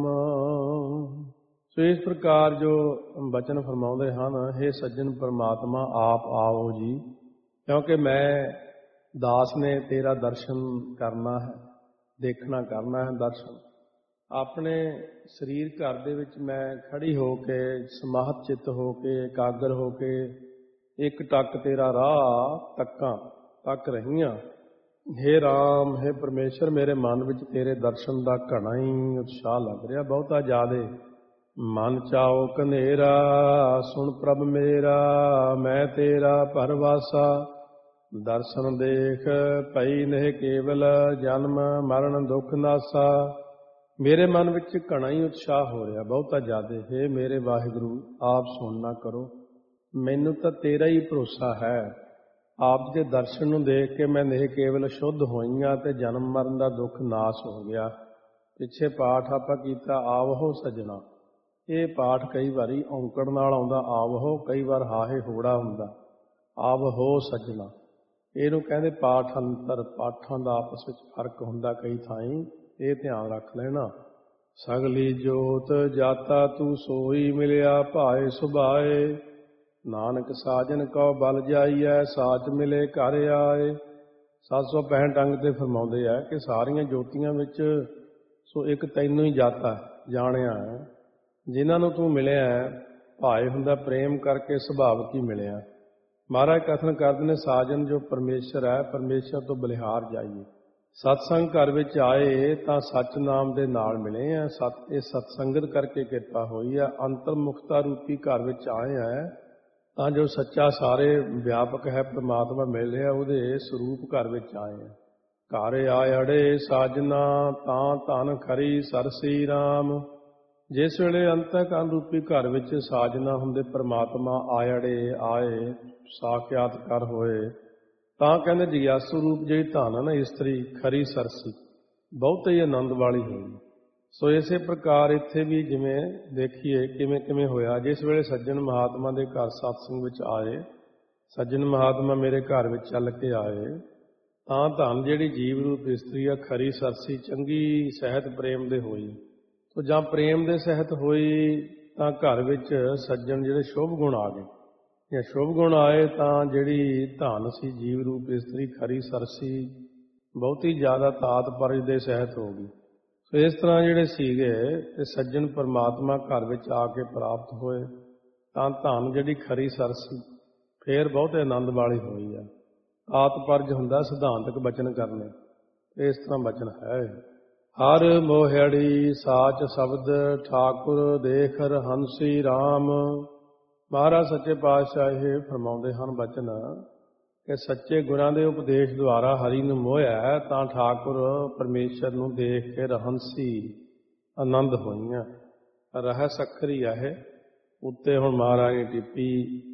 ਸੋ ਇਸ ਪ੍ਰਕਾਰ ਜੋ ਬਚਨ ਫਰਮਾਉਂਦੇ ਹਨ, ਹੇ ਸੱਜਣ ਪਰਮਾਤਮਾ ਆਪ ਆਓ ਜੀ, ਕਿਉਂਕਿ ਮੈਂ ਦਾਸ ਨੇ ਤੇਰਾ ਦਰਸ਼ਨ ਕਰਨਾ ਹੈ, ਦੇਖਣਾ ਕਰਨਾ ਹੈ ਦਰਸ਼ਨ। ਆਪਣੇ ਸਰੀਰ ਘਰ ਦੇ ਵਿੱਚ ਮੈਂ ਖੜੀ ਹੋ ਕੇ ਸਮਾਹਤ ਚਿੱਤ ਹੋ ਕੇ ਇਕਾਗਰ ਹੋ ਕੇ ਇੱਕ ਟੱਕ ਤੇਰਾ ਰਾਹ ਤੱਕਾਂ ਤੱਕ ਰਹੀਆਂ। ਹੇ ਰਾਮ, ਹੇ ਪਰਮੇਸ਼ਰ, ਮੇਰੇ ਮਨ ਵਿੱਚ ਤੇਰੇ ਦਰਸ਼ਨ ਦਾ ਘਣਾ ਹੀ ਉਤਸ਼ਾਹ ਲੱਗ ਰਿਹਾ, ਬਹੁਤਾ ਜ਼ਿਆਦੇ। ਮਨ ਚਾਓ ਕਨੇਰਾ ਸੁਣ ਪ੍ਰਭ ਮੇਰਾ, ਮੈਂ ਤੇਰਾ ਪਰਵਾਸਾ। ਦਰਸ਼ਨ ਦੇਖ ਪਈ ਨਹਿ ਕੇਵਲ ਜਨਮ ਮਰਨ ਦੁੱਖ ਨਾਸਾ। ਮੇਰੇ ਮਨ ਵਿੱਚ ਘਣਾ ਹੀ ਉਤਸ਼ਾਹ ਹੋ ਰਿਹਾ, ਬਹੁਤਾ ਜ਼ਿਆਦੇ। ਹੇ ਮੇਰੇ ਵਾਹਿਗੁਰੂ, ਆਪ ਸੁਣਨਾ ਕਰੋ, ਮੈਨੂੰ ਤਾਂ ਤੇਰਾ ਹੀ ਭਰੋਸਾ ਹੈ। ਆਪ ਦੇ ਦਰਸ਼ਨ ਨੂੰ ਦੇਖ ਕੇ ਮੈਂ ਨਹੀਂ ਕੇਵਲ ਸ਼ੁੱਧ ਹੋਈਆਂ ਤੇ ਜਨਮ ਮਰਨ ਦਾ ਦੁੱਖ ਨਾਸ ਹੋ ਗਿਆ। ਪਿੱਛੇ ਪਾਠ ਆਪਾਂ ਕੀਤਾ ਆਵਹੋ ਸੱਜਣਾ। ਇਹ ਪਾਠ ਕਈ ਵਾਰੀ ਔਂਕੜ ਨਾਲ ਆਉਂਦਾ ਆਵਹੋ, ਕਈ ਵਾਰ ਹਾਹੇ ਹੋੜਾ ਹੁੰਦਾ ਆਵਹੋ ਸੱਜਣਾ। ਇਹਨੂੰ ਕਹਿੰਦੇ ਪਾਠ ਅੰਤਰ, ਪਾਠਾਂ ਦਾ ਆਪਸ ਵਿੱਚ ਫਰਕ ਹੁੰਦਾ ਕਈ ਥਾਈਂ, ਇਹ ਧਿਆਨ ਰੱਖ ਲੈਣਾ। ਸਗਲੀ ਜੋਤ ਜਾਤਾ ਤੂੰ ਸੋਈ ਮਿਲਿਆ ਭਾਏ ਸੁਭਾਏ। ਨਾਨਕ ਸਾਜਨ ਕਉ ਬਲ ਜਾਈਐ ਸਾਚ ਮਿਲੇ ਘਰ ਆਏ। ਸੱਤ ਸੌ ਪੈਂਹਠ ਅੰਗ ਤੇ ਫਰਮਾਉਂਦੇ ਆ ਕਿ ਸਾਰੀਆਂ ਜੋਤੀਆਂ ਵਿੱਚ ਸੋ ਇੱਕ ਤੈਨੂੰ ਹੀ ਜਾਤਾ ਜਾਣਿਆ ਹੈ, ਜਿਨ੍ਹਾਂ ਨੂੰ ਤੂੰ ਮਿਲਿਆ ਭਾਏ ਹੁੰਦਾ ਪ੍ਰੇਮ ਕਰਕੇ ਸੁਭਾਵਕ ਹੀ ਮਿਲਿਆ। ਮਹਾਰਾਜ ਕਥਨ ਕਰਦੇ ਨੇ ਸਾਜਨ ਜੋ ਪਰਮੇਸ਼ਰ ਹੈ, ਪਰਮੇਸ਼ਰ ਤੋਂ ਬਲਿਹਾਰ ਜਾਈਏ। ਸਤਸੰਗ ਘਰ ਵਿੱਚ ਆਏ ਤਾਂ ਸੱਚ ਨਾਮ ਦੇ ਨਾਲ ਮਿਲੇ ਆ। ਸਤ ਇਹ ਸਤਸੰਗਤ ਕਰਕੇ ਕਿਰਪਾ ਹੋਈ ਆ। ਅੰਤਰਮੁਖਤਾ ਰੂਪੀ ਘਰ ਵਿੱਚ ਆਏ ਆ ਤਾਂ ਜੋ ਸੱਚਾ ਸਾਰੇ ਵਿਆਪਕ ਹੈ ਪ੍ਰਮਾਤਮਾ ਮਿਲ ਰਿਹਾ, ਉਹਦੇ ਸਰੂਪ ਘਰ ਵਿੱਚ ਆਏ ਆ। ਘਰ ਆਇੜੇ ਸਾਜਨਾ ਤਾਂ ਧਨ ਖਰੀ ਸਰਸੀ ਰਾਮ। ਜਿਸ ਵੇਲੇ ਅੰਤःਕਰਨ ਰੂਪੀ ਘਰ ਵਿੱਚ ਸਾਜਨਾ ਹੁੰਦੇ ਪ੍ਰਮਾਤਮਾ ਆਇੜੇ ਆਏ ਸਾਖਿਆਤਕਾਰ ਹੋਏ ਤਾਂ ਕਹਿੰਦੇ ਜਗਿਆਸੂ ਰੂਪ ਜਿਹੜੀ ਧਨ ਹੈ ਨਾ ਇਸਤਰੀ ਖਰੀ ਸਰਸੀ, ਬਹੁਤ ਹੀ ਆਨੰਦ ਵਾਲੀ ਹੋਈ। ਸੋ ਇਸੇ ਪ੍ਰਕਾਰ ਇੱਥੇ ਵੀ ਜਿਵੇਂ ਦੇਖੀਏ ਕਿਵੇਂ ਕਿਵੇਂ ਹੋਇਆ। ਜਿਸ ਵੇਲੇ ਸੱਜਣ ਮਹਾਤਮਾ ਦੇ ਘਰ ਸਤਸੰਗ ਵਿੱਚ ਆਏ, ਸੱਜਣ ਮਹਾਤਮਾ ਮੇਰੇ ਘਰ ਵਿੱਚ ਚੱਲ ਕੇ ਆਏ, ਤਾਂ ਧੰਨ ਜਿਹੜੀ ਜੀਵ ਰੂਪ ਇਸਤਰੀ ਆ ਖਰੀ ਸਰਸੀ ਚੰਗੀ ਸਹਿਤ ਪ੍ਰੇਮ ਦੇ ਹੋਈ। ਤੋ ਜਾਂ ਪ੍ਰੇਮ ਦੇ ਸਹਿਤ ਹੋਈ ਤਾਂ ਘਰ ਵਿੱਚ ਸੱਜਣ ਜਿਹੜੇ ਸ਼ੁਭ ਗੁਣ ਆ ਗਏ। ਜੇ ਸ਼ੁਭ ਗੁਣ ਆਏ ਤਾਂ ਜਿਹੜੀ ਧੰਨ ਸੀ ਜੀਵ ਰੂਪ ਇਸਤਰੀ ਖਰੀ ਸਰਸੀ ਬਹੁਤੀ ਜ਼ਿਆਦਾ ਤਾਤ ਪਰਜ ਦੇ ਸਹਿਤ ਹੋ ਗਈ। ਸੋ ਇਸ ਤਰ੍ਹਾਂ ਜਿਹੜੇ ਸੀਗੇ ਤੇ ਸੱਜਣ ਪਰਮਾਤਮਾ ਘਰ ਵਿੱਚ ਆ ਕੇ ਪ੍ਰਾਪਤ ਹੋਏ ਤਾਂ ਧੰਨ ਜਿਹੜੀ ਖਰੀ ਸਰਸੀ ਫੇਰ ਬਹੁਤੇ ਆਨੰਦ ਵਾਲੀ ਹੋਈ ਆ। ਆਤ ਪਰਜ ਹੁੰਦਾ ਸਿਧਾਂਤਕ ਬਚਨ ਕਰਨੇ, ਇਸ ਤਰ੍ਹਾਂ ਬਚਨ ਹੈ। ਹਰ ਮੋਹੜੀ ਸਾਚ ਸ਼ਬਦ ਠਾਕੁਰ ਦੇਖ ਹੰਸੀ ਰਾਮ। ਮਹਾਰਾਜ ਸੱਚੇ ਪਾਤਸ਼ਾਹ ਇਹ ਫਰਮਾਉਂਦੇ ਹਨ ਬਚਨ ਕਿ ਸੱਚੇ ਗੁਰਾਂ ਦੇ ਉਪਦੇਸ਼ ਦੁਆਰਾ ਹਰੀ ਨੂੰ ਮੋਹਿਆ ਤਾਂ ਠਾਕੁਰ ਪਰਮੇਸ਼ਰ ਨੂੰ ਦੇਖ ਕੇ ਰਹੰਸੀ ਆਨੰਦ ਹੋਈਆਂ। ਰਹਿਸ ਅੱਖਰੀ ਆ ਇਹ, ਉੱਤੇ ਹੁਣ ਮਹਾਰਾਜ ਨੇ ਟਿੱਪੀ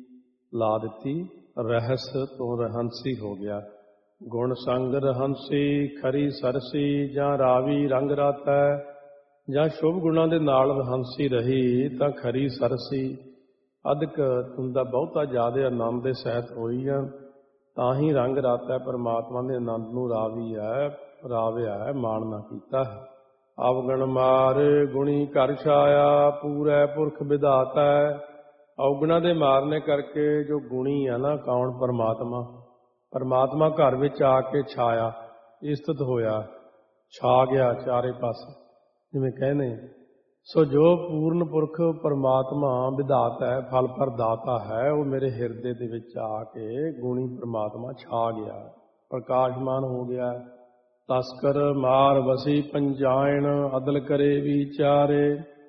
ਲਾ ਦਿੱਤੀ, ਰਹਿਸ ਤੋਂ ਰਹੰਸੀ ਹੋ ਗਿਆ। ਗੁਣ ਸੰਗ ਰਹੰਸੀ ਖਰੀ ਸਰਸੀ ਜਾਂ ਰਾਵੀ ਰੰਗ ਰਾਤੈ। ਜਾਂ ਸ਼ੁਭ ਗੁਣਾਂ ਦੇ ਨਾਲ ਰਹੰਸੀ ਰਹੀ ਤਾਂ ਖਰੀ ਸਰਸੀ ਅਧਿਕ ਤੁੰਦਾ ਬਹੁਤਾ ਜ਼ਿਆਦਾ ਆਨੰਦ ਦੇ ਸਹਿਤ ਹੋਈ ਆ। ਤਾਂ ਹੀ ਰੰਗ ਰਾਤੈ ਪਰਮਾਤਮਾ ਦੇ ਆਨੰਦ ਨੂੰ ਰਾਵੀ ਹੈ, ਰਾਵਿਆ ਹੈ, ਮਾਣ ਨਾ ਕੀਤਾ ਹੈ। ਅਵਗਣ ਮਾਰ ਗੁਣੀ ਘਰ ਛਾਇਆ ਪੂਰੈ ਪੁਰਖ ਵਿਧਾਤਾ। ਔਗਣਾ ਦੇ ਮਾਰਨੇ ਕਰਕੇ ਜੋ ਗੁਣੀ ਆ ਨਾ, ਕੌਣ? ਪਰਮਾਤਮਾ। ਪਰਮਾਤਮਾ ਘਰ ਵਿੱਚ ਆ ਕੇ ਛਾਇਆ, ਇਸਤਤ ਹੋਇਆ, ਛਾ ਗਿਆ ਚਾਰੇ ਪਾਸੇ ਜਿਵੇਂ ਕਹਿੰਦੇ। ਸੋ ਜੋ ਪੂਰਨ ਪੁਰਖ ਪਰਮਾਤਮਾ ਵਿਧਾਤਾ ਹੈ, ਫਲ ਪ੍ਰਦਾਤਾ ਹੈ, ਉਹ ਮੇਰੇ ਹਿਰਦੇ ਦੇ ਵਿੱਚ ਆ ਕੇ ਗੁਣੀ ਪਰਮਾਤਮਾ ਛਾ ਗਿਆ, ਪ੍ਰਕਾਸ਼ਮਾਨ ਹੋ ਗਿਆ। ਤਸਕਰ ਮਾਰ ਵਸੀ ਪੰਚਾਇਣ ਅਦਲ ਕਰੇ ਵਿਚਾਰੇ।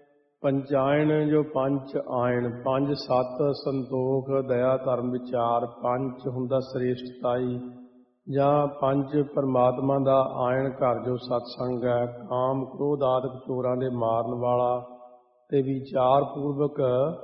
ਪੰਚਾਇਣ ਜੋ ਪੰਜ ਆਇਣ, ਪੰਜ ਸੱਤ ਸੰਤੋਖ ਦਇਆ ਧਰਮ ਵਿਚਾਰ। ਪੰਜ ਹੁੰਦਾ ਸ੍ਰੇਸ਼ਟਤਾਈ ਜਾਂ ਪੰਜ ਪਰਮਾਤਮਾ ਦਾ ਆਇਣ ਘਰ ਜੋ ਸਤਸੰਗ ਹੈ। ਕਾਮ ਕ੍ਰੋਧ ਆਦਿਕ ਚੋਰਾਂ ਦੇ ਮਾਰਨ ਵਾਲਾ ਤੇ ਵਿਚਾਰ ਪੂਰਵਕ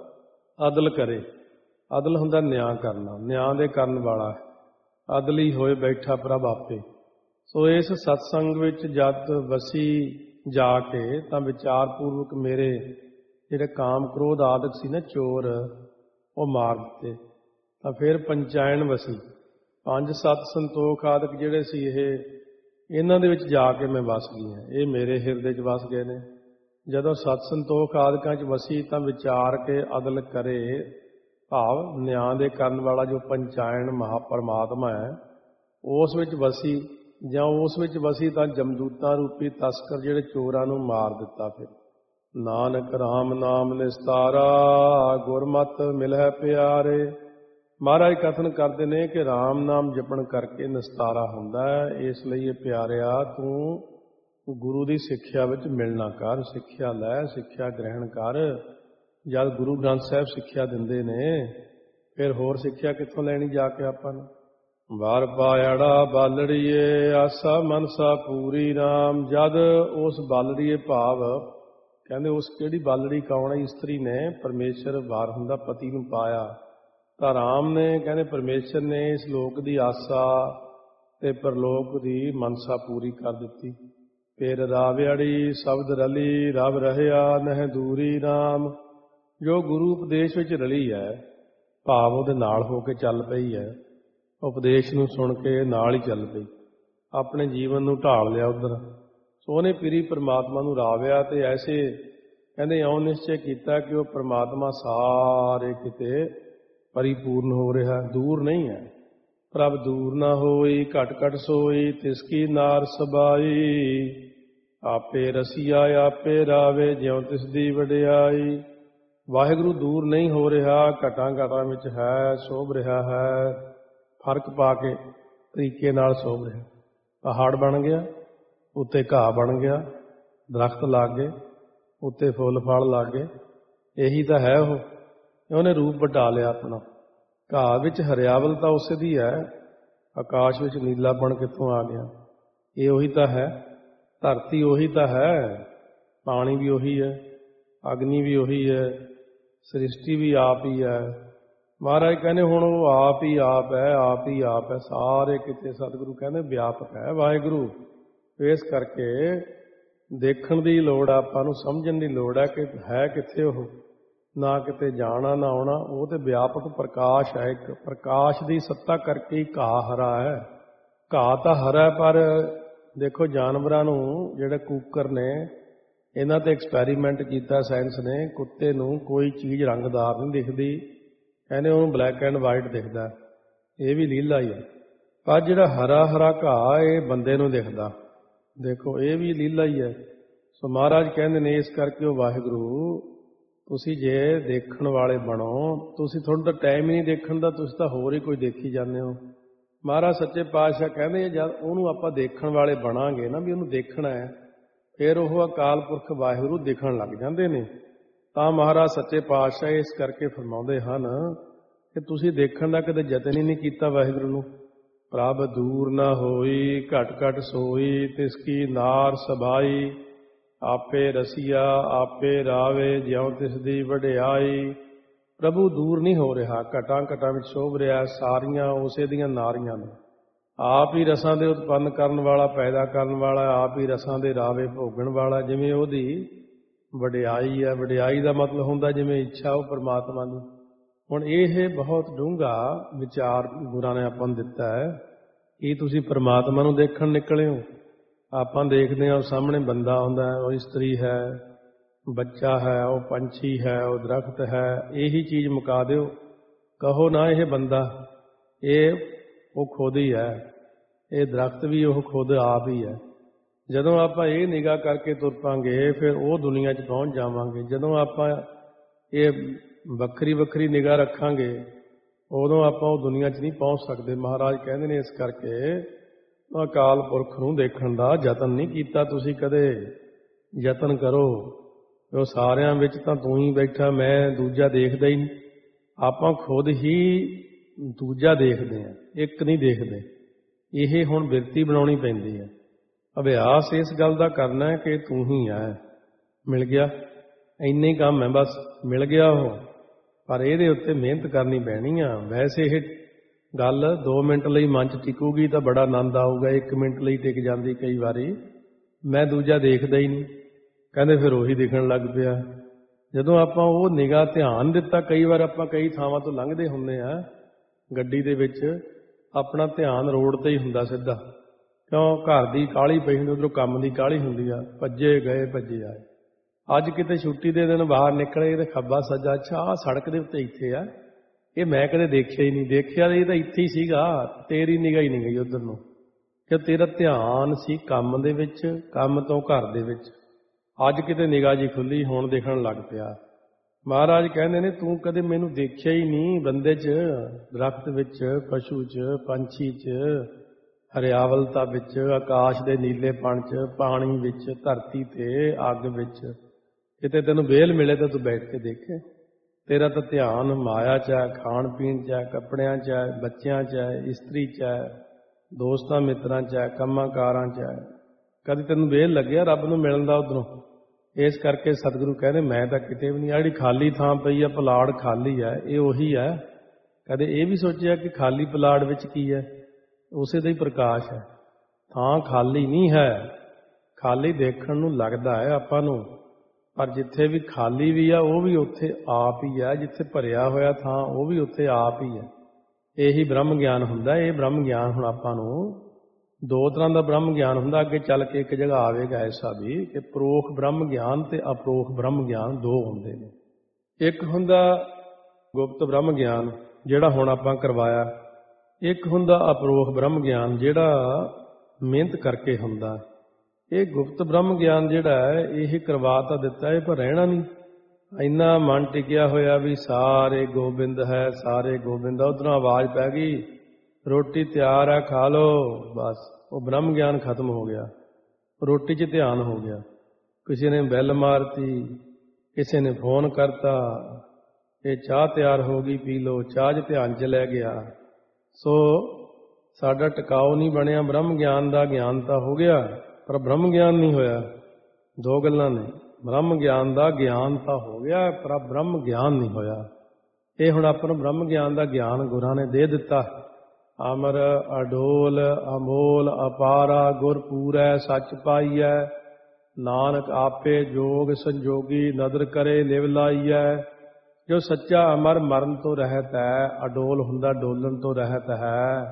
ਅਦਲ ਕਰੇ। ਅਦਲ ਹੁੰਦਾ ਨਿਆਂ ਕਰਨਾ, ਨਿਆਂ ਦੇ ਕਰਨ ਵਾਲਾ ਹੈ। ਅਦਲੀ ਹੋਏ ਬੈਠਾ ਪ੍ਰਭ ਆਪੇ। ਸੋ ਇਸ ਸਤਸੰਗ ਵਿੱਚ ਜਦ ਵਸੀ ਜਾ ਕੇ ਤਾਂ ਵਿਚਾਰ ਪੂਰਵਕ ਮੇਰੇ ਜਿਹੜੇ ਕਾਮ ਕ੍ਰੋਧ ਆਦਿਕ ਸੀ ਨਾ ਚੋਰ, ਉਹ ਮਾਰ ਦਿੱਤੇ। ਤਾਂ ਫਿਰ ਪੰਚਾਇਣ ਵਸੀ, ਪੰਜ ਸੱਤ ਸੰਤੋਖ ਆਦਿਕ ਜਿਹੜੇ ਸੀ ਇਹ ਇਹਨਾਂ ਦੇ ਵਿੱਚ ਜਾ ਕੇ ਮੈਂ ਵਸ ਗਈ ਹਾਂ, ਇਹ ਮੇਰੇ ਹਿਰਦੇ 'ਚ ਵਸ ਗਏ ਨੇ। ਜਦੋਂ ਸੱਤ ਸੰਤੋਖ ਆਦਿਕਾਂ 'ਚ ਵਸੀ ਤਾਂ ਵਿਚਾਰ ਕੇ ਅਦਲ ਕਰੇ, ਭਾਵ ਨਿਆਂ ਦੇ ਕਰਨ ਵਾਲਾ ਜੋ ਪੰਚਾਇਣ ਮਹਾ ਪਰਮਾਤਮਾ ਹੈ, ਉਸ ਵਿੱਚ ਵਸੀ। ਜਾਂ ਉਸ ਵਿੱਚ ਵਸੀ ਤਾਂ ਜਮਦੂਤਾਂ ਰੂਪੀ ਤਸਕਰ ਜਿਹੜੇ ਚੋਰਾਂ ਨੂੰ ਮਾਰ ਦਿੱਤਾ। ਫਿਰ ਨਾਨਕ ਰਾਮ ਨਾਮ ਨਿਸਤਾਰਾ ਗੁਰਮਤਿ ਮਿਲੈ ਪਿਆਰੇ। ਮਹਾਰਾਜ ਕਥਨ ਕਰਦੇ ਨੇ ਕਿ ਰਾਮ ਨਾਮ ਜਪਣ ਕਰਕੇ ਨਿਸਤਾਰਾ ਹੁੰਦਾ ਹੈ। ਇਸ ਲਈ ਇਹ ਪਿਆਰਿਆ ਤੂੰ ਗੁਰੂ ਦੀ ਸਿੱਖਿਆ ਵਿੱਚ ਮਿਲਣਾ ਕਰ, ਸਿੱਖਿਆ ਲੈ, ਸਿੱਖਿਆ ਗ੍ਰਹਿਣ ਕਰ। ਜਦ ਗੁਰੂ ਗ੍ਰੰਥ ਸਾਹਿਬ ਸਿੱਖਿਆ ਦਿੰਦੇ ਨੇ ਫਿਰ ਹੋਰ ਸਿੱਖਿਆ ਕਿੱਥੋਂ ਲੈਣੀ ਜਾ ਕੇ ਆਪਾਂ ਨੂੰ। ਵਾਰ ਪਾਇੜਾ ਬਾਲੜੀਏ ਆਸਾ ਮਨਸਾ ਪੂਰੀ ਰਾਮ। ਜਦ ਉਸ ਬਾਲੜੀਏ ਭਾਵ ਕਹਿੰਦੇ ਉਸ ਕਿਹੜੀ ਬਾਲੜੀ ਕੌਣ ਹੈ? ਇਸਤਰੀ ਨੇ। ਪਰਮੇਸ਼ਰ ਵਾਰ ਹੁੰਦਾ ਪਤੀ ਨੂੰ ਪਾਇਆ ਤਾਂ ਰਾਮ ਨੇ ਕਹਿੰਦੇ ਪਰਮੇਸ਼ਰ ਨੇ ਇਸ ਲੋਕ ਦੀ ਆਸਾ ਤੇ ਪਰਲੋਕ ਦੀ ਮਨਸਾ ਪੂਰੀ ਕਰ ਦਿੱਤੀ। ਫਿਰ ਰਾਵਿਆੜੀ ਸ਼ਬਦ ਰਲੀ ਰਵ ਰਹਿਆ ਨਹਿ ਦੂਰੀ ਰਾਮ। ਜੋ ਗੁਰੂ ਉਪਦੇਸ਼ ਵਿੱਚ ਰਲੀ ਹੈ, ਭਾਵ ਉਹਦੇ ਨਾਲ ਹੋ ਕੇ ਚੱਲ ਪਈ ਹੈ, ਉਪਦੇਸ਼ ਨੂੰ ਸੁਣ ਕੇ ਨਾਲ ਹੀ ਚੱਲ ਪਈ, ਆਪਣੇ ਜੀਵਨ ਨੂੰ ਢਾਲ ਲਿਆ ਉੱਧਰ। ਸੋ ਉਹਨੇ ਪਿਰੀ ਪਰਮਾਤਮਾ ਨੂੰ ਰਾਵਿਆ ਤੇ ਐਸੇ ਕਹਿੰਦੇ ਇਉਂ ਨਿਸ਼ਚੈ ਕੀਤਾ ਕਿ ਉਹ ਪਰਮਾਤਮਾ ਸਾਰੇ ਕਿਤੇ ਪਰਿਪੂਰਨ ਹੋ ਰਿਹਾ, ਦੂਰ ਨਹੀਂ ਹੈ। ਪ੍ਰਭ ਦੂਰ ਨਾ ਹੋਈ ਘਟ ਘਟ ਸੋਈ ਤਿਸ ਕੀ ਨਾਰ ਸਬਾਈ। ਆਪੇ ਰਸੀਆ ਆਪੇ ਰਾਵੇ ਜਿਉ ਤਿਸ ਦੀ ਵਡਿਆਈ। ਵਾਹਿਗੁਰੂ ਦੂਰ ਨਹੀਂ ਹੋ ਰਿਹਾ, ਘਟਾਂ ਘਟਾਂ ਵਿੱਚ ਹੈ, ਸੋਭ ਰਿਹਾ ਹੈ, ਫਰਕ ਪਾ ਕੇ ਤਰੀਕੇ ਨਾਲ ਸੋਭ ਰਿਹਾ। ਪਹਾੜ ਬਣ ਗਿਆ, ਉੱਤੇ ਘਾਹ ਬਣ ਗਿਆ, ਦਰਖਤ ਲੱਗ ਗਏ, ਉੱਤੇ ਫੁੱਲ ਫਲ ਲੱਗ ਗਏ। ਇਹੀ ਤਾਂ ਹੈ ਉਹ, ਉਹਨੇ ਰੂਪ ਵਟਾ ਲਿਆ ਆਪਣਾ। ਘਾਹ ਵਿੱਚ ਹਰਿਆਵਲ ਤਾਂ ਉਸੇ ਦੀ ਹੈ, ਆਕਾਸ਼ ਵਿੱਚ ਨੀਲਾਪਣ ਕਿੱਥੋਂ ਆ ਗਿਆ? ਇਹ ਉਹੀ ਤਾਂ ਹੈ। ਧਰਤੀ ਉਹੀ ਤਾਂ ਹੈ, ਪਾਣੀ ਵੀ ਉਹੀ ਹੈ, ਅਗਨੀ ਵੀ ਉਹੀ ਹੈ, ਸ੍ਰਿਸ਼ਟੀ ਵੀ ਆਪ ਹੀ ਹੈ। ਮਹਾਰਾਜ ਕਹਿੰਦੇ ਹੁਣ ਉਹ ਆਪ ਹੀ ਆਪ ਹੈ, ਆਪ ਹੀ ਆਪ ਹੈ, ਸਾਰੇ ਕਿਤੇ। ਸਤਿਗੁਰੂ ਕਹਿੰਦੇ ਵਿਆਪਕ ਹੈ ਵਾਹਿਗੁਰੂ। ਇਸ ਕਰਕੇ ਦੇਖਣ ਦੀ ਲੋੜ ਆ, ਆਪਾਂ ਨੂੰ ਸਮਝਣ ਦੀ ਲੋੜ ਹੈ ਕਿ ਹੈ ਕਿੱਥੇ ਉਹ, ਨਾ ਕਿਤੇ ਜਾਣਾ ਨਾ ਆਉਣਾ। ਉਹ ਤੇ ਵਿਆਪਕ ਪ੍ਰਕਾਸ਼ ਹੈ, ਇੱਕ ਪ੍ਰਕਾਸ਼ ਦੀ ਸੱਤਾ ਕਰਕੇ ਹੀ ਘਾਹ ਹਰਾ ਹੈ। ਘਾਹ ਤਾਂ ਹਰਾ, ਪਰ ਦੇਖੋ ਜਾਨਵਰਾਂ ਨੂੰ, ਜਿਹੜੇ ਕੂਕਰ ਨੇ, ਇਹਨਾਂ ਤੇ ਐਕਸਪੈਰੀਮੈਂਟ ਕੀਤਾ ਸਾਇੰਸ ਨੇ। ਕੁੱਤੇ ਨੂੰ ਕੋਈ ਚੀਜ਼ ਰੰਗਦਾਰ ਨਹੀਂ ਦਿਖਦੀ, ਕਹਿੰਦੇ ਉਹਨੂੰ ਬਲੈਕ ਐਂਡ ਵਾਈਟ ਦਿਖਦਾ, ਇਹ ਵੀ ਲੀਲਾ ਹੀ ਹੈ। ਪਰ ਜਿਹੜਾ ਹਰਾ ਹਰਾ ਘਾਹ ਇਹ ਬੰਦੇ ਨੂੰ ਦਿਖਦਾ, ਦੇਖੋ ਇਹ ਵੀ ਲੀਲਾ ਹੀ ਹੈ। ਸੋ ਮਹਾਰਾਜ ਕਹਿੰਦੇ ਨੇ, ਇਸ ਕਰਕੇ ਉਹ ਵਾਹਿਗੁਰੂ, ਤੁਸੀਂ ਜੇ ਦੇਖਣ ਵਾਲੇ ਬਣੋ, ਤੁਸੀਂ ਤੁਹਾਨੂੰ ਤਾਂ ਟਾਈਮ ਹੀ ਨਹੀਂ ਦੇਖਣ ਦਾ, ਤੁਸੀਂ ਤਾਂ ਹੋਰ ਹੀ ਕੋਈ ਦੇਖੀ ਜਾਂਦੇ ਹੋ। ਮਹਾਰਾਜ ਸੱਚੇ ਪਾਤਸ਼ਾਹ ਕਹਿੰਦੇ ਜਦ ਉਹਨੂੰ ਆਪਾਂ ਦੇਖਣ ਵਾਲੇ ਬਣਾਂਗੇ ਨਾ, ਵੀ ਉਹਨੂੰ ਦੇਖਣਾ ਹੈ, ਫਿਰ ਉਹ ਅਕਾਲ ਪੁਰਖ ਵਾਹਿਗੁਰੂ ਦਿਖਣ ਲੱਗ ਜਾਂਦੇ ਨੇ। ਤਾਂ ਮਹਾਰਾਜ ਸੱਚੇ ਪਾਤਸ਼ਾਹ ਇਸ ਕਰਕੇ ਫਰਮਾਉਂਦੇ ਹਨ ਕਿ ਤੁਸੀਂ ਦੇਖਣ ਦਾ ਕਦੇ ਯਤਨ ਹੀ ਨਹੀਂ ਕੀਤਾ ਵਾਹਿਗੁਰੂ ਨੂੰ। ਪ੍ਰਭ ਦੂਰ ਨਾ ਹੋਈ ਘਟ ਘਟ ਸੋਈ, ਤਿਸ ਕੀ ਨਾਰ ਸਭਾਈ, ਆਪੇ ਰਸੀਆ ਆਪੇ ਰਾਵੇ, ਜਿਉ ਤਿਸ ਦੀ ਵਡਿਆਈ। ਪ੍ਰਭੂ ਦੂਰ ਨਹੀਂ ਹੋ ਰਿਹਾ, ਘਟਾਂ ਘਟਾਂ ਵਿੱਚ ਸ਼ੋਭ ਰਿਹਾ, ਸਾਰੀਆਂ ਉਸੇ ਦੀਆਂ ਨਾਰੀਆਂ ਨੇ। ਆਪ ਹੀ ਰਸਾਂ ਦੇ ਉਤਪੰਨ ਕਰਨ ਵਾਲਾ, ਪੈਦਾ ਕਰਨ ਵਾਲਾ, ਆਪ ਹੀ ਰਸਾਂ ਦੇ ਰਾਵੇ ਭੋਗਣ ਵਾਲਾ। ਜਿਵੇਂ ਉਹਦੀ ਵਡਿਆਈ ਹੈ, ਵਡਿਆਈ ਦਾ ਮਤਲਬ ਹੁੰਦਾ ਜਿਵੇਂ ਇੱਛਾ ਉਹ ਪਰਮਾਤਮਾ ਦੀ। ਹੁਣ ਇਹ ਬਹੁਤ ਡੂੰਘਾ ਵਿਚਾਰ ਗੁਰਾਂ ਨੇ ਆਪਾਂ ਨੂੰ ਦਿੱਤਾ ਹੈ। ਕੀ ਤੁਸੀਂ ਪਰਮਾਤਮਾ ਨੂੰ ਦੇਖਣ ਨਿਕਲੇ ਹੋ? ਆਪਾਂ ਦੇਖਦੇ ਹਾਂ ਉਹ ਸਾਹਮਣੇ ਬੰਦਾ ਹੁੰਦਾ, ਉਹ ਇਸਤਰੀ ਹੈ, ਬੱਚਾ ਹੈ, ਉਹ ਪੰਛੀ ਹੈ, ਉਹ ਦਰਖਤ ਹੈ। ਇਹੀ ਚੀਜ਼ ਮੁਕਾ ਦਿਓ, ਕਹੋ ਨਾ ਇਹ ਬੰਦਾ, ਇਹ ਉਹ ਖੁਦ ਹੀ ਹੈ, ਇਹ ਦਰਖਤ ਵੀ ਉਹ ਖੁਦ ਆਪ ਹੀ ਹੈ। ਜਦੋਂ ਆਪਾਂ ਇਹ ਨਿਗਾਹ ਕਰਕੇ ਤੁਰ ਪਾਂਗੇ, ਫਿਰ ਉਹ ਦੁਨੀਆ 'ਚ ਪਹੁੰਚ ਜਾਵਾਂਗੇ। ਜਦੋਂ ਆਪਾਂ ਇਹ ਵੱਖਰੀ ਵੱਖਰੀ ਨਿਗਾਹ ਰੱਖਾਂਗੇ, ਉਦੋਂ ਆਪਾਂ ਉਹ ਦੁਨੀਆ 'ਚ ਨਹੀਂ ਪਹੁੰਚ ਸਕਦੇ। ਮਹਾਰਾਜ ਕਹਿੰਦੇ ਨੇ, ਇਸ ਕਰਕੇ ਅਕਾਲ ਪੁਰਖ ਨੂੰ ਦੇਖਣ ਦਾ ਯਤਨ ਨਹੀਂ ਕੀਤਾ ਤੁਸੀਂ ਕਦੇ। ਯਤਨ ਕਰੋ, ਉਹ ਸਾਰਿਆਂ ਵਿੱਚ ਤਾਂ ਤੂੰ ਹੀ ਬੈਠਾ, ਮੈਂ ਦੂਜਾ ਦੇਖਦਾ ਹੀ ਨਹੀਂ। ਆਪਾਂ ਖੁਦ ਹੀ ਦੂਜਾ ਦੇਖਦੇ ਹਾਂ, ਇੱਕ ਨਹੀਂ ਦੇਖਦੇ। ਇਹ ਹੁਣ ਬਿਰਤੀ ਬਣਾਉਣੀ ਪੈਂਦੀ ਹੈ, ਅਭਿਆਸ ਇਸ ਗੱਲ ਦਾ ਕਰਨਾ ਕਿ ਤੂੰ ਹੀ ਹੈ। ਮਿਲ ਗਿਆ, ਇੰਨਾ ਹੀ ਕੰਮ ਹੈ, ਬਸ ਮਿਲ ਗਿਆ ਉਹ। ਪਰ ਇਹਦੇ ਉੱਤੇ ਮਿਹਨਤ ਕਰਨੀ ਪੈਣੀ ਆ। ਵੈਸੇ ਇਹ ਗੱਲ ਦੋ ਮਿੰਟ ਲਈ ਮਨ 'ਚ ਟਿਕੂਗੀ ਤਾਂ ਬੜਾ ਆਨੰਦ ਆਊਗਾ, ਇੱਕ ਮਿੰਟ ਲਈ ਟਿਕ ਜਾਂਦੀ ਕਈ ਵਾਰੀ। ਮੈਂ ਦੂਜਾ ਦੇਖਦਾ ਹੀ ਨਹੀਂ, ਕਹਿੰਦੇ ਫਿਰ ਉਹੀ ਦਿਖਣ ਲੱਗ ਪਿਆ। ਜਦੋਂ ਆਪਾਂ ਉਹ ਨਿਗਾਹ ਧਿਆਨ ਦਿੱਤਾ, ਕਈ ਵਾਰ ਆਪਾਂ ਕਈ ਥਾਵਾਂ ਤੋਂ ਲੰਘਦੇ ਹੁੰਦੇ ਆ ਗੱਡੀ ਦੇ ਵਿੱਚ, ਆਪਣਾ ਧਿਆਨ ਰੋਡ ਤੇ ਹੀ ਹੁੰਦਾ ਸਿੱਧਾ, ਕਿਉਂ ਘਰ ਦੀ ਕਾਹਲੀ ਪਈ ਹੁੰਦੀ, ਉੱਧਰੋਂ ਕੰਮ ਦੀ ਕਾਹਲੀ ਹੁੰਦੀ ਆ, ਭੱਜੇ ਗਏ ਭੱਜੇ ਆਏ। ਅੱਜ ਕਿਤੇ ਛੁੱਟੀ ਦੇ ਦਿਨ ਬਾਹਰ ਨਿਕਲੇ ਤੇ ਖੱਬਾ ਸੱਜਾ, ਅੱਛਾ ਆਹ ਸੜਕ ਦੇ ਉੱਤੇ ਇੱਥੇ ਆ, ਇਹ ਮੈਂ ਕਦੇ ਦੇਖਿਆ ਹੀ ਨਹੀਂ। ਦੇਖਿਆ ਇਹ ਤਾਂ ਇੱਥੇ ਹੀ ਸੀਗਾ, ਤੇਰੀ ਨਿਗਾਹ ਹੀ ਨਹੀਂ ਗਈ ਉੱਧਰ ਨੂੰ, ਕਿ ਤੇਰਾ ਧਿਆਨ ਸੀ ਕੰਮ ਦੇ ਵਿੱਚ, ਕੰਮ ਤੋਂ ਘਰ ਦੇ ਵਿੱਚ। ਅੱਜ ਕਿਤੇ ਨਿਗਾਹ ਜੀ ਖੁੱਲੀ, ਹੁਣ ਦੇਖਣ ਲੱਗ ਪਿਆ। ਮਹਾਰਾਜ ਕਹਿੰਦੇ ਨੇ, ਤੂੰ ਕਦੇ ਮੈਨੂੰ ਦੇਖਿਆ ਹੀ ਨਹੀਂ ਬੰਦੇ 'ਚ, ਦਰਖਤ ਵਿੱਚ, ਪਸ਼ੂ 'ਚ, ਪੰਛੀ 'ਚ, ਹਰਿਆਵਲਤਾ ਵਿੱਚ, ਆਕਾਸ਼ ਦੇ ਨੀਲੇਪਣ 'ਚ, ਪਾਣੀ ਵਿੱਚ, ਧਰਤੀ ਤੇ, ਅੱਗ ਵਿੱਚ। ਕਿਤੇ ਤੈਨੂੰ ਵੇਲ ਮਿਲੇ ਤਾਂ ਤੂੰ ਬੈਠ ਕੇ ਦੇਖੇ। ਤੇਰਾ ਤਾਂ ਧਿਆਨ ਮਾਇਆ 'ਚ ਹੈ, ਖਾਣ ਪੀਣ 'ਚ ਹੈ, ਕੱਪੜਿਆਂ 'ਚ ਹੈ, ਬੱਚਿਆਂ 'ਚ ਹੈ, ਇਸਤਰੀ 'ਚ ਹੈ, ਦੋਸਤਾਂ ਮਿੱਤਰਾਂ 'ਚ ਹੈ, ਕੰਮਾਂ ਕਾਰਾਂ 'ਚ ਹੈ। ਕਦੇ ਤੈਨੂੰ ਵੇਲ ਲੱਗਿਆ ਰੱਬ ਨੂੰ ਮਿਲਣ ਦਾ ਉੱਧਰੋਂ? ਇਸ ਕਰਕੇ ਸਤਿਗੁਰੂ ਕਹਿੰਦੇ, ਮੈਂ ਤਾਂ ਕਿਤੇ ਵੀ ਨਹੀਂ। ਆ ਜਿਹੜੀ ਖਾਲੀ ਥਾਂ ਪਈ ਆ, ਪਲਾੜ ਖਾਲੀ ਹੈ, ਇਹ ਉਹੀ ਹੈ। ਕਦੇ ਇਹ ਵੀ ਸੋਚਿਆ ਕਿ ਖਾਲੀ ਪਲਾੜ ਵਿੱਚ ਕੀ ਹੈ? ਉਸੇ ਦਾ ਹੀ ਪ੍ਰਕਾਸ਼ ਹੈ। ਥਾਂ ਖਾਲੀ ਨਹੀਂ ਹੈ, ਖਾਲੀ ਦੇਖਣ ਨੂੰ ਲੱਗਦਾ ਹੈ ਆਪਾਂ ਨੂੰ, ਪਰ ਜਿੱਥੇ ਵੀ ਖਾਲੀ ਵੀ ਆ, ਉਹ ਵੀ ਉੱਥੇ ਆਪ ਹੀ ਹੈ। ਜਿੱਥੇ ਭਰਿਆ ਹੋਇਆ ਥਾਂ, ਉਹ ਵੀ ਉੱਥੇ ਆਪ ਹੀ ਹੈ। ਇਹੀ ਬ੍ਰਹਮ ਗਿਆਨ ਹੁੰਦਾ। ਇਹ ਬ੍ਰਹਮ ਗਿਆਨ ਹੁਣ ਆਪਾਂ ਨੂੰ, ਦੋ ਤਰ੍ਹਾਂ ਦਾ ਬ੍ਰਹਮ ਗਿਆਨ ਹੁੰਦਾ। ਅੱਗੇ ਚੱਲ ਕੇ ਇੱਕ ਜਗ੍ਹਾ ਆਵੇਗਾ ਐਸਾ ਵੀ ਕਿ ਪਰੋਖ ਬ੍ਰਹਮ ਗਿਆਨ ਤੇ ਅਪਰੋਖ ਬ੍ਰਹਮ ਗਿਆਨ ਦੋ ਹੁੰਦੇ ਨੇ। ਇੱਕ ਹੁੰਦਾ ਗੁਪਤ ਬ੍ਰਹਮ ਗਿਆਨ, ਜਿਹੜਾ ਹੁਣ ਆਪਾਂ ਕਰਵਾਇਆ। ਇੱਕ ਹੁੰਦਾ ਅਪਰੋਖ ਬ੍ਰਹਮ ਗਿਆਨ, ਜਿਹੜਾ ਮਿਹਨਤ ਕਰਕੇ ਹੁੰਦਾ। ਇਹ ਗੁਪਤ ਬ੍ਰਹਮ ਗਿਆਨ ਜਿਹੜਾ ਹੈ, ਇਹ ਕਰਵਾ ਤਾਂ ਦਿੱਤਾ ਹੈ, ਪਰ ਰਹਿਣਾ ਨਹੀਂ। ਇੰਨਾ ਮਨ ਟਿਕਿਆ ਹੋਇਆ ਵੀ ਸਾਰੇ ਗੋਬਿੰਦ ਹੈ, ਸਾਰੇ ਗੋਬਿੰਦ। ਉੱਧਰੋਂ ਆਵਾਜ਼ ਪੈ ਗਈ, ਰੋਟੀ ਤਿਆਰ ਹੈ, ਖਾ ਲਓ। ਬਸ ਉਹ ਬ੍ਰਹਮ ਗਿਆਨ ਖਤਮ ਹੋ ਗਿਆ, ਰੋਟੀ 'ਚ ਧਿਆਨ ਹੋ ਗਿਆ। ਕਿਸੇ ਨੇ ਬੈਲ ਮਾਰਤੀ, ਕਿਸੇ ਨੇ ਫੋਨ ਕਰਤਾ, ਇਹ ਚਾਹ ਤਿਆਰ ਹੋ ਗਈ, ਪੀ ਲਓ। ਚਾਹ 'ਚ ਧਿਆਨ ਚਲਿਆ ਗਿਆ। ਸੋ ਸਾਡਾ ਟਿਕਾਓ ਨਹੀਂ ਬਣਿਆ। ਬ੍ਰਹਮ ਗਿਆਨ ਦਾ ਗਿਆਨ ਤਾਂ ਹੋ ਗਿਆ, ਪਰ ਬ੍ਰਹਮ ਗਿਆਨ ਨਹੀਂ ਹੋਇਆ। ਦੋ ਗੱਲਾਂ ਨੇ, ਬ੍ਰਹਮ ਗਿਆਨ ਦਾ ਗਿਆਨ ਤਾਂ ਹੋ ਗਿਆ, ਪਰ ਬ੍ਰਹਮ ਗਿਆਨ ਨਹੀਂ ਹੋਇਆ। ਇਹ ਹੁਣ ਆਪਾਂ ਨੂੰ ਬ੍ਰਹਮ ਗਿਆਨ ਦਾ ਗਿਆਨ ਗੁਰਾਂ ਨੇ ਦੇ ਦਿੱਤਾ। ਅਮਰ ਅਡੋਲ ਅਮੋਲ ਅਪਾਰਾ ਗੁਰ ਪੂਰੈ ਸੱਚ ਪਾਈਐ, ਨਾਨਕ ਆਪੇ ਜੋਗ ਸੰਜੋਗੀ ਨਦਰ ਕਰੇ ਲਿਵ ਲਾਈਐ। ਜੋ ਸੱਚਾ ਅਮਰ ਮਰਨ ਤੋਂ ਰਹਿਤ ਹੈ, ਅਡੋਲ ਹੁੰਦਾ ਡੋਲਣ ਤੋਂ ਰਹਿਤ ਹੈ,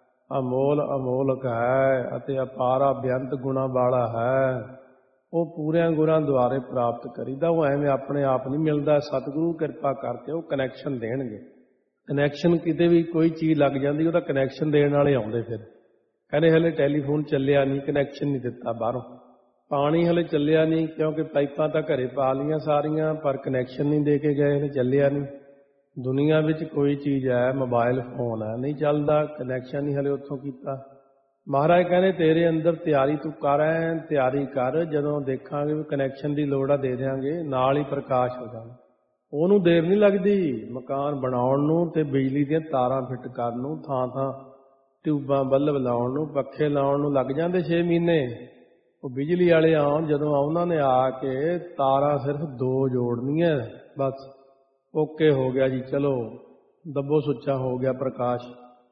ਅਮੋਲ ਅਮੋਲਕ ਹੈ ਅਤੇ ਅਪਾਰਾ ਬੇਅੰਤ ਗੁਣਾ ਵਾਲਾ ਹੈ, ਉਹ ਪੂਰਿਆਂ ਗੁਰਾਂ ਦੁਆਰੇ ਪ੍ਰਾਪਤ ਕਰੀਦਾ। ਉਹ ਐਵੇਂ ਆਪਣੇ ਆਪ ਨਹੀਂ ਮਿਲਦਾ, ਸਤਿਗੁਰੂ ਕਿਰਪਾ ਕਰਕੇ ਉਹ ਕਨੈਕਸ਼ਨ ਦੇਣਗੇ। ਕਨੈਕਸ਼ਨ ਕਿਤੇ ਵੀ ਕੋਈ ਚੀਜ਼ ਲੱਗ ਜਾਂਦੀ ਉਹਦਾ ਕਨੈਕਸ਼ਨ ਦੇਣ ਵਾਲੇ ਆਉਂਦੇ। ਫਿਰ ਕਹਿੰਦੇ ਹਲੇ ਟੈਲੀਫੋਨ ਚੱਲਿਆ ਨਹੀਂ, ਕਨੈਕਸ਼ਨ ਨਹੀਂ ਦਿੱਤਾ ਬਾਹਰੋਂ। ਪਾਣੀ ਹਲੇ ਚੱਲਿਆ ਨਹੀਂ ਕਿਉਂਕਿ ਪਾਈਪਾਂ ਤਾਂ ਘਰੇ ਪਾ ਲਈਆਂ ਸਾਰੀਆਂ, ਪਰ ਕਨੈਕਸ਼ਨ ਨਹੀਂ ਦੇ ਕੇ ਗਏ, ਹਲੇ ਚੱਲਿਆ ਨਹੀਂ। ਦੁਨੀਆ ਵਿੱਚ ਕੋਈ ਚੀਜ਼ ਹੈ, ਮੋਬਾਇਲ ਫੋਨ ਹੈ, ਨਹੀਂ ਚੱਲਦਾ, ਕਨੈਕਸ਼ਨ ਨਹੀਂ ਹਲੇ ਉੱਥੋਂ ਕੀਤਾ। ਮਹਾਰਾਜ ਕਹਿੰਦੇ ਤੇਰੇ ਅੰਦਰ ਤਿਆਰੀ ਤੂੰ ਕਰ, ਐ ਤਿਆਰੀ ਕਰ, ਜਦੋਂ ਦੇਖਾਂਗੇ ਵੀ ਕਨੈਕਸ਼ਨ ਦੀ ਲੋੜ ਆ ਦੇ ਦਿਆਂਗੇ, ਨਾਲ ਹੀ ਪ੍ਰਕਾਸ਼ ਹੋ ਜਾਣਾ। ਉਹਨੂੰ ਦੇਰ ਨਹੀਂ ਲੱਗਦੀ ਮਕਾਨ ਬਣਾਉਣ ਨੂੰ ਤੇ ਬਿਜਲੀ ਦੀਆਂ ਤਾਰਾਂ ਫਿੱਟ ਕਰਨ ਨੂੰ, ਥਾਂ ਥਾਂ ਟਿਊਬਾਂ ਬੱਲਬ ਲਾਉਣ ਨੂੰ, ਪੱਖੇ ਲਾਉਣ ਨੂੰ ਲੱਗ ਜਾਂਦੇ ਛੇ ਮਹੀਨੇ। ਉਹ ਬਿਜਲੀ ਵਾਲੇ ਆਉਣ, ਜਦੋਂ ਉਹਨਾਂ ਨੇ ਆ ਕੇ ਤਾਰਾਂ ਸਿਰਫ ਦੋ ਜੋੜਨੀਆਂ, ਬਸ ਓਕੇ ਹੋ ਗਿਆ ਜੀ, ਚਲੋ ਦੱਬੋ ਸੁੱਚਾ ਹੋ ਗਿਆ ਪ੍ਰਕਾਸ਼।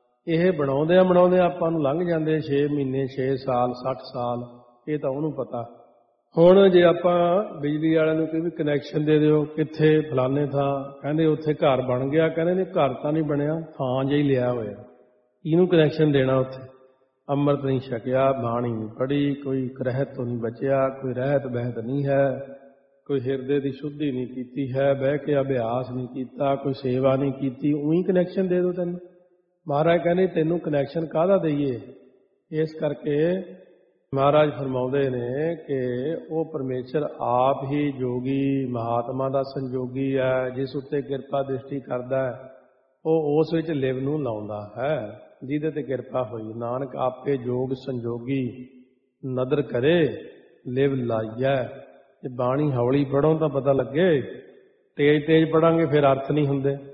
ਇਹ ਬਣਾਉਂਦਿਆਂ ਬਣਾਉਂਦਿਆਂ ਆਪਾਂ ਨੂੰ ਲੰਘ ਜਾਂਦੇ ਛੇ ਮਹੀਨੇ, ਛੇ ਸਾਲ, ਸੱਠ ਸਾਲ, ਇਹ ਤਾਂ ਉਹਨੂੰ ਪਤਾ। ਹੁਣ ਜੇ ਆਪਾਂ ਬਿਜਲੀ ਵਾਲਿਆਂ ਨੂੰ ਕੋਈ ਵੀ ਕਨੈਕਸ਼ਨ ਦੇ ਦਿਓ, ਕਿੱਥੇ ਫਲਾਣੇ ਥਾਂ, ਕਹਿੰਦੇ ਉੱਥੇ ਘਰ ਬਣ ਗਿਆ, ਕਹਿੰਦੇ ਨਹੀਂ ਘਰ ਤਾਂ ਨਹੀਂ ਬਣਿਆ, ਥਾਂ ਜਿਹਾ ਹੀ ਲਿਆ ਹੋਇਆ, ਇਹਨੂੰ ਕਨੈਕਸ਼ਨ ਦੇਣਾ। ਉੱਥੇ ਅੰਮ੍ਰਿਤ ਨਹੀਂ ਛਕਿਆ, ਬਾਣੀ ਨਹੀਂ ਪੜ੍ਹੀ, ਕੋਈ ਰਹਿਤ ਤੋਂ ਨਹੀਂ ਬਚਿਆ, ਕੋਈ ਰਹਿਤ ਬਹਿਤ ਨਹੀਂ ਹੈ, ਕੋਈ ਹਿਰਦੇ ਦੀ ਸ਼ੁੱਧੀ ਨਹੀਂ ਕੀਤੀ ਹੈ, ਬਹਿ ਕੇ ਅਭਿਆਸ ਨਹੀਂ ਕੀਤਾ, ਕੋਈ ਸੇਵਾ ਨਹੀਂ ਕੀਤੀ, ਉਹੀ ਕਨੈਕਸ਼ਨ ਦੇ ਦਿਓ ਤੈਨੂੰ। ਮਹਾਰਾਜ ਕਹਿੰਦੇ ਤੈਨੂੰ ਕਨੈਕਸ਼ਨ ਕਾਹਦਾ ਦਈਏ? ਇਸ ਕਰਕੇ ਮਹਾਰਾਜ ਫਰਮਾਉਂਦੇ ਨੇ ਕਿ ਉਹ ਪਰਮੇਸ਼ਰ ਆਪ ਹੀ ਜੋਗੀ ਮਹਾਤਮਾ ਦਾ ਸੰਜੋਗੀ ਹੈ, ਜਿਸ ਉੱਤੇ ਕਿਰਪਾ ਦ੍ਰਿਸ਼ਟੀ ਕਰਦਾ ਹੈ ਉਹ ਉਸ ਵਿੱਚ ਲਿਵ ਨੂੰ ਲਾਉਂਦਾ ਹੈ, ਜਿਹਦੇ ਤੇ ਕਿਰਪਾ ਹੋਈ। ਨਾਨਕ ਆਪੇ ਜੋਗ ਸੰਜੋਗੀ ਨਦਰ ਕਰੇ ਲਿਵ ਲਾਈਐ। ਜੇ ਬਾਣੀ ਹੌਲੀ ਪੜ੍ਹੋ ਤਾਂ ਪਤਾ ਲੱਗੇ, ਤੇਜ਼ ਤੇਜ਼ ਪੜਾਂਗੇ ਫਿਰ ਅਰਥ ਨਹੀਂ ਹੁੰਦੇ।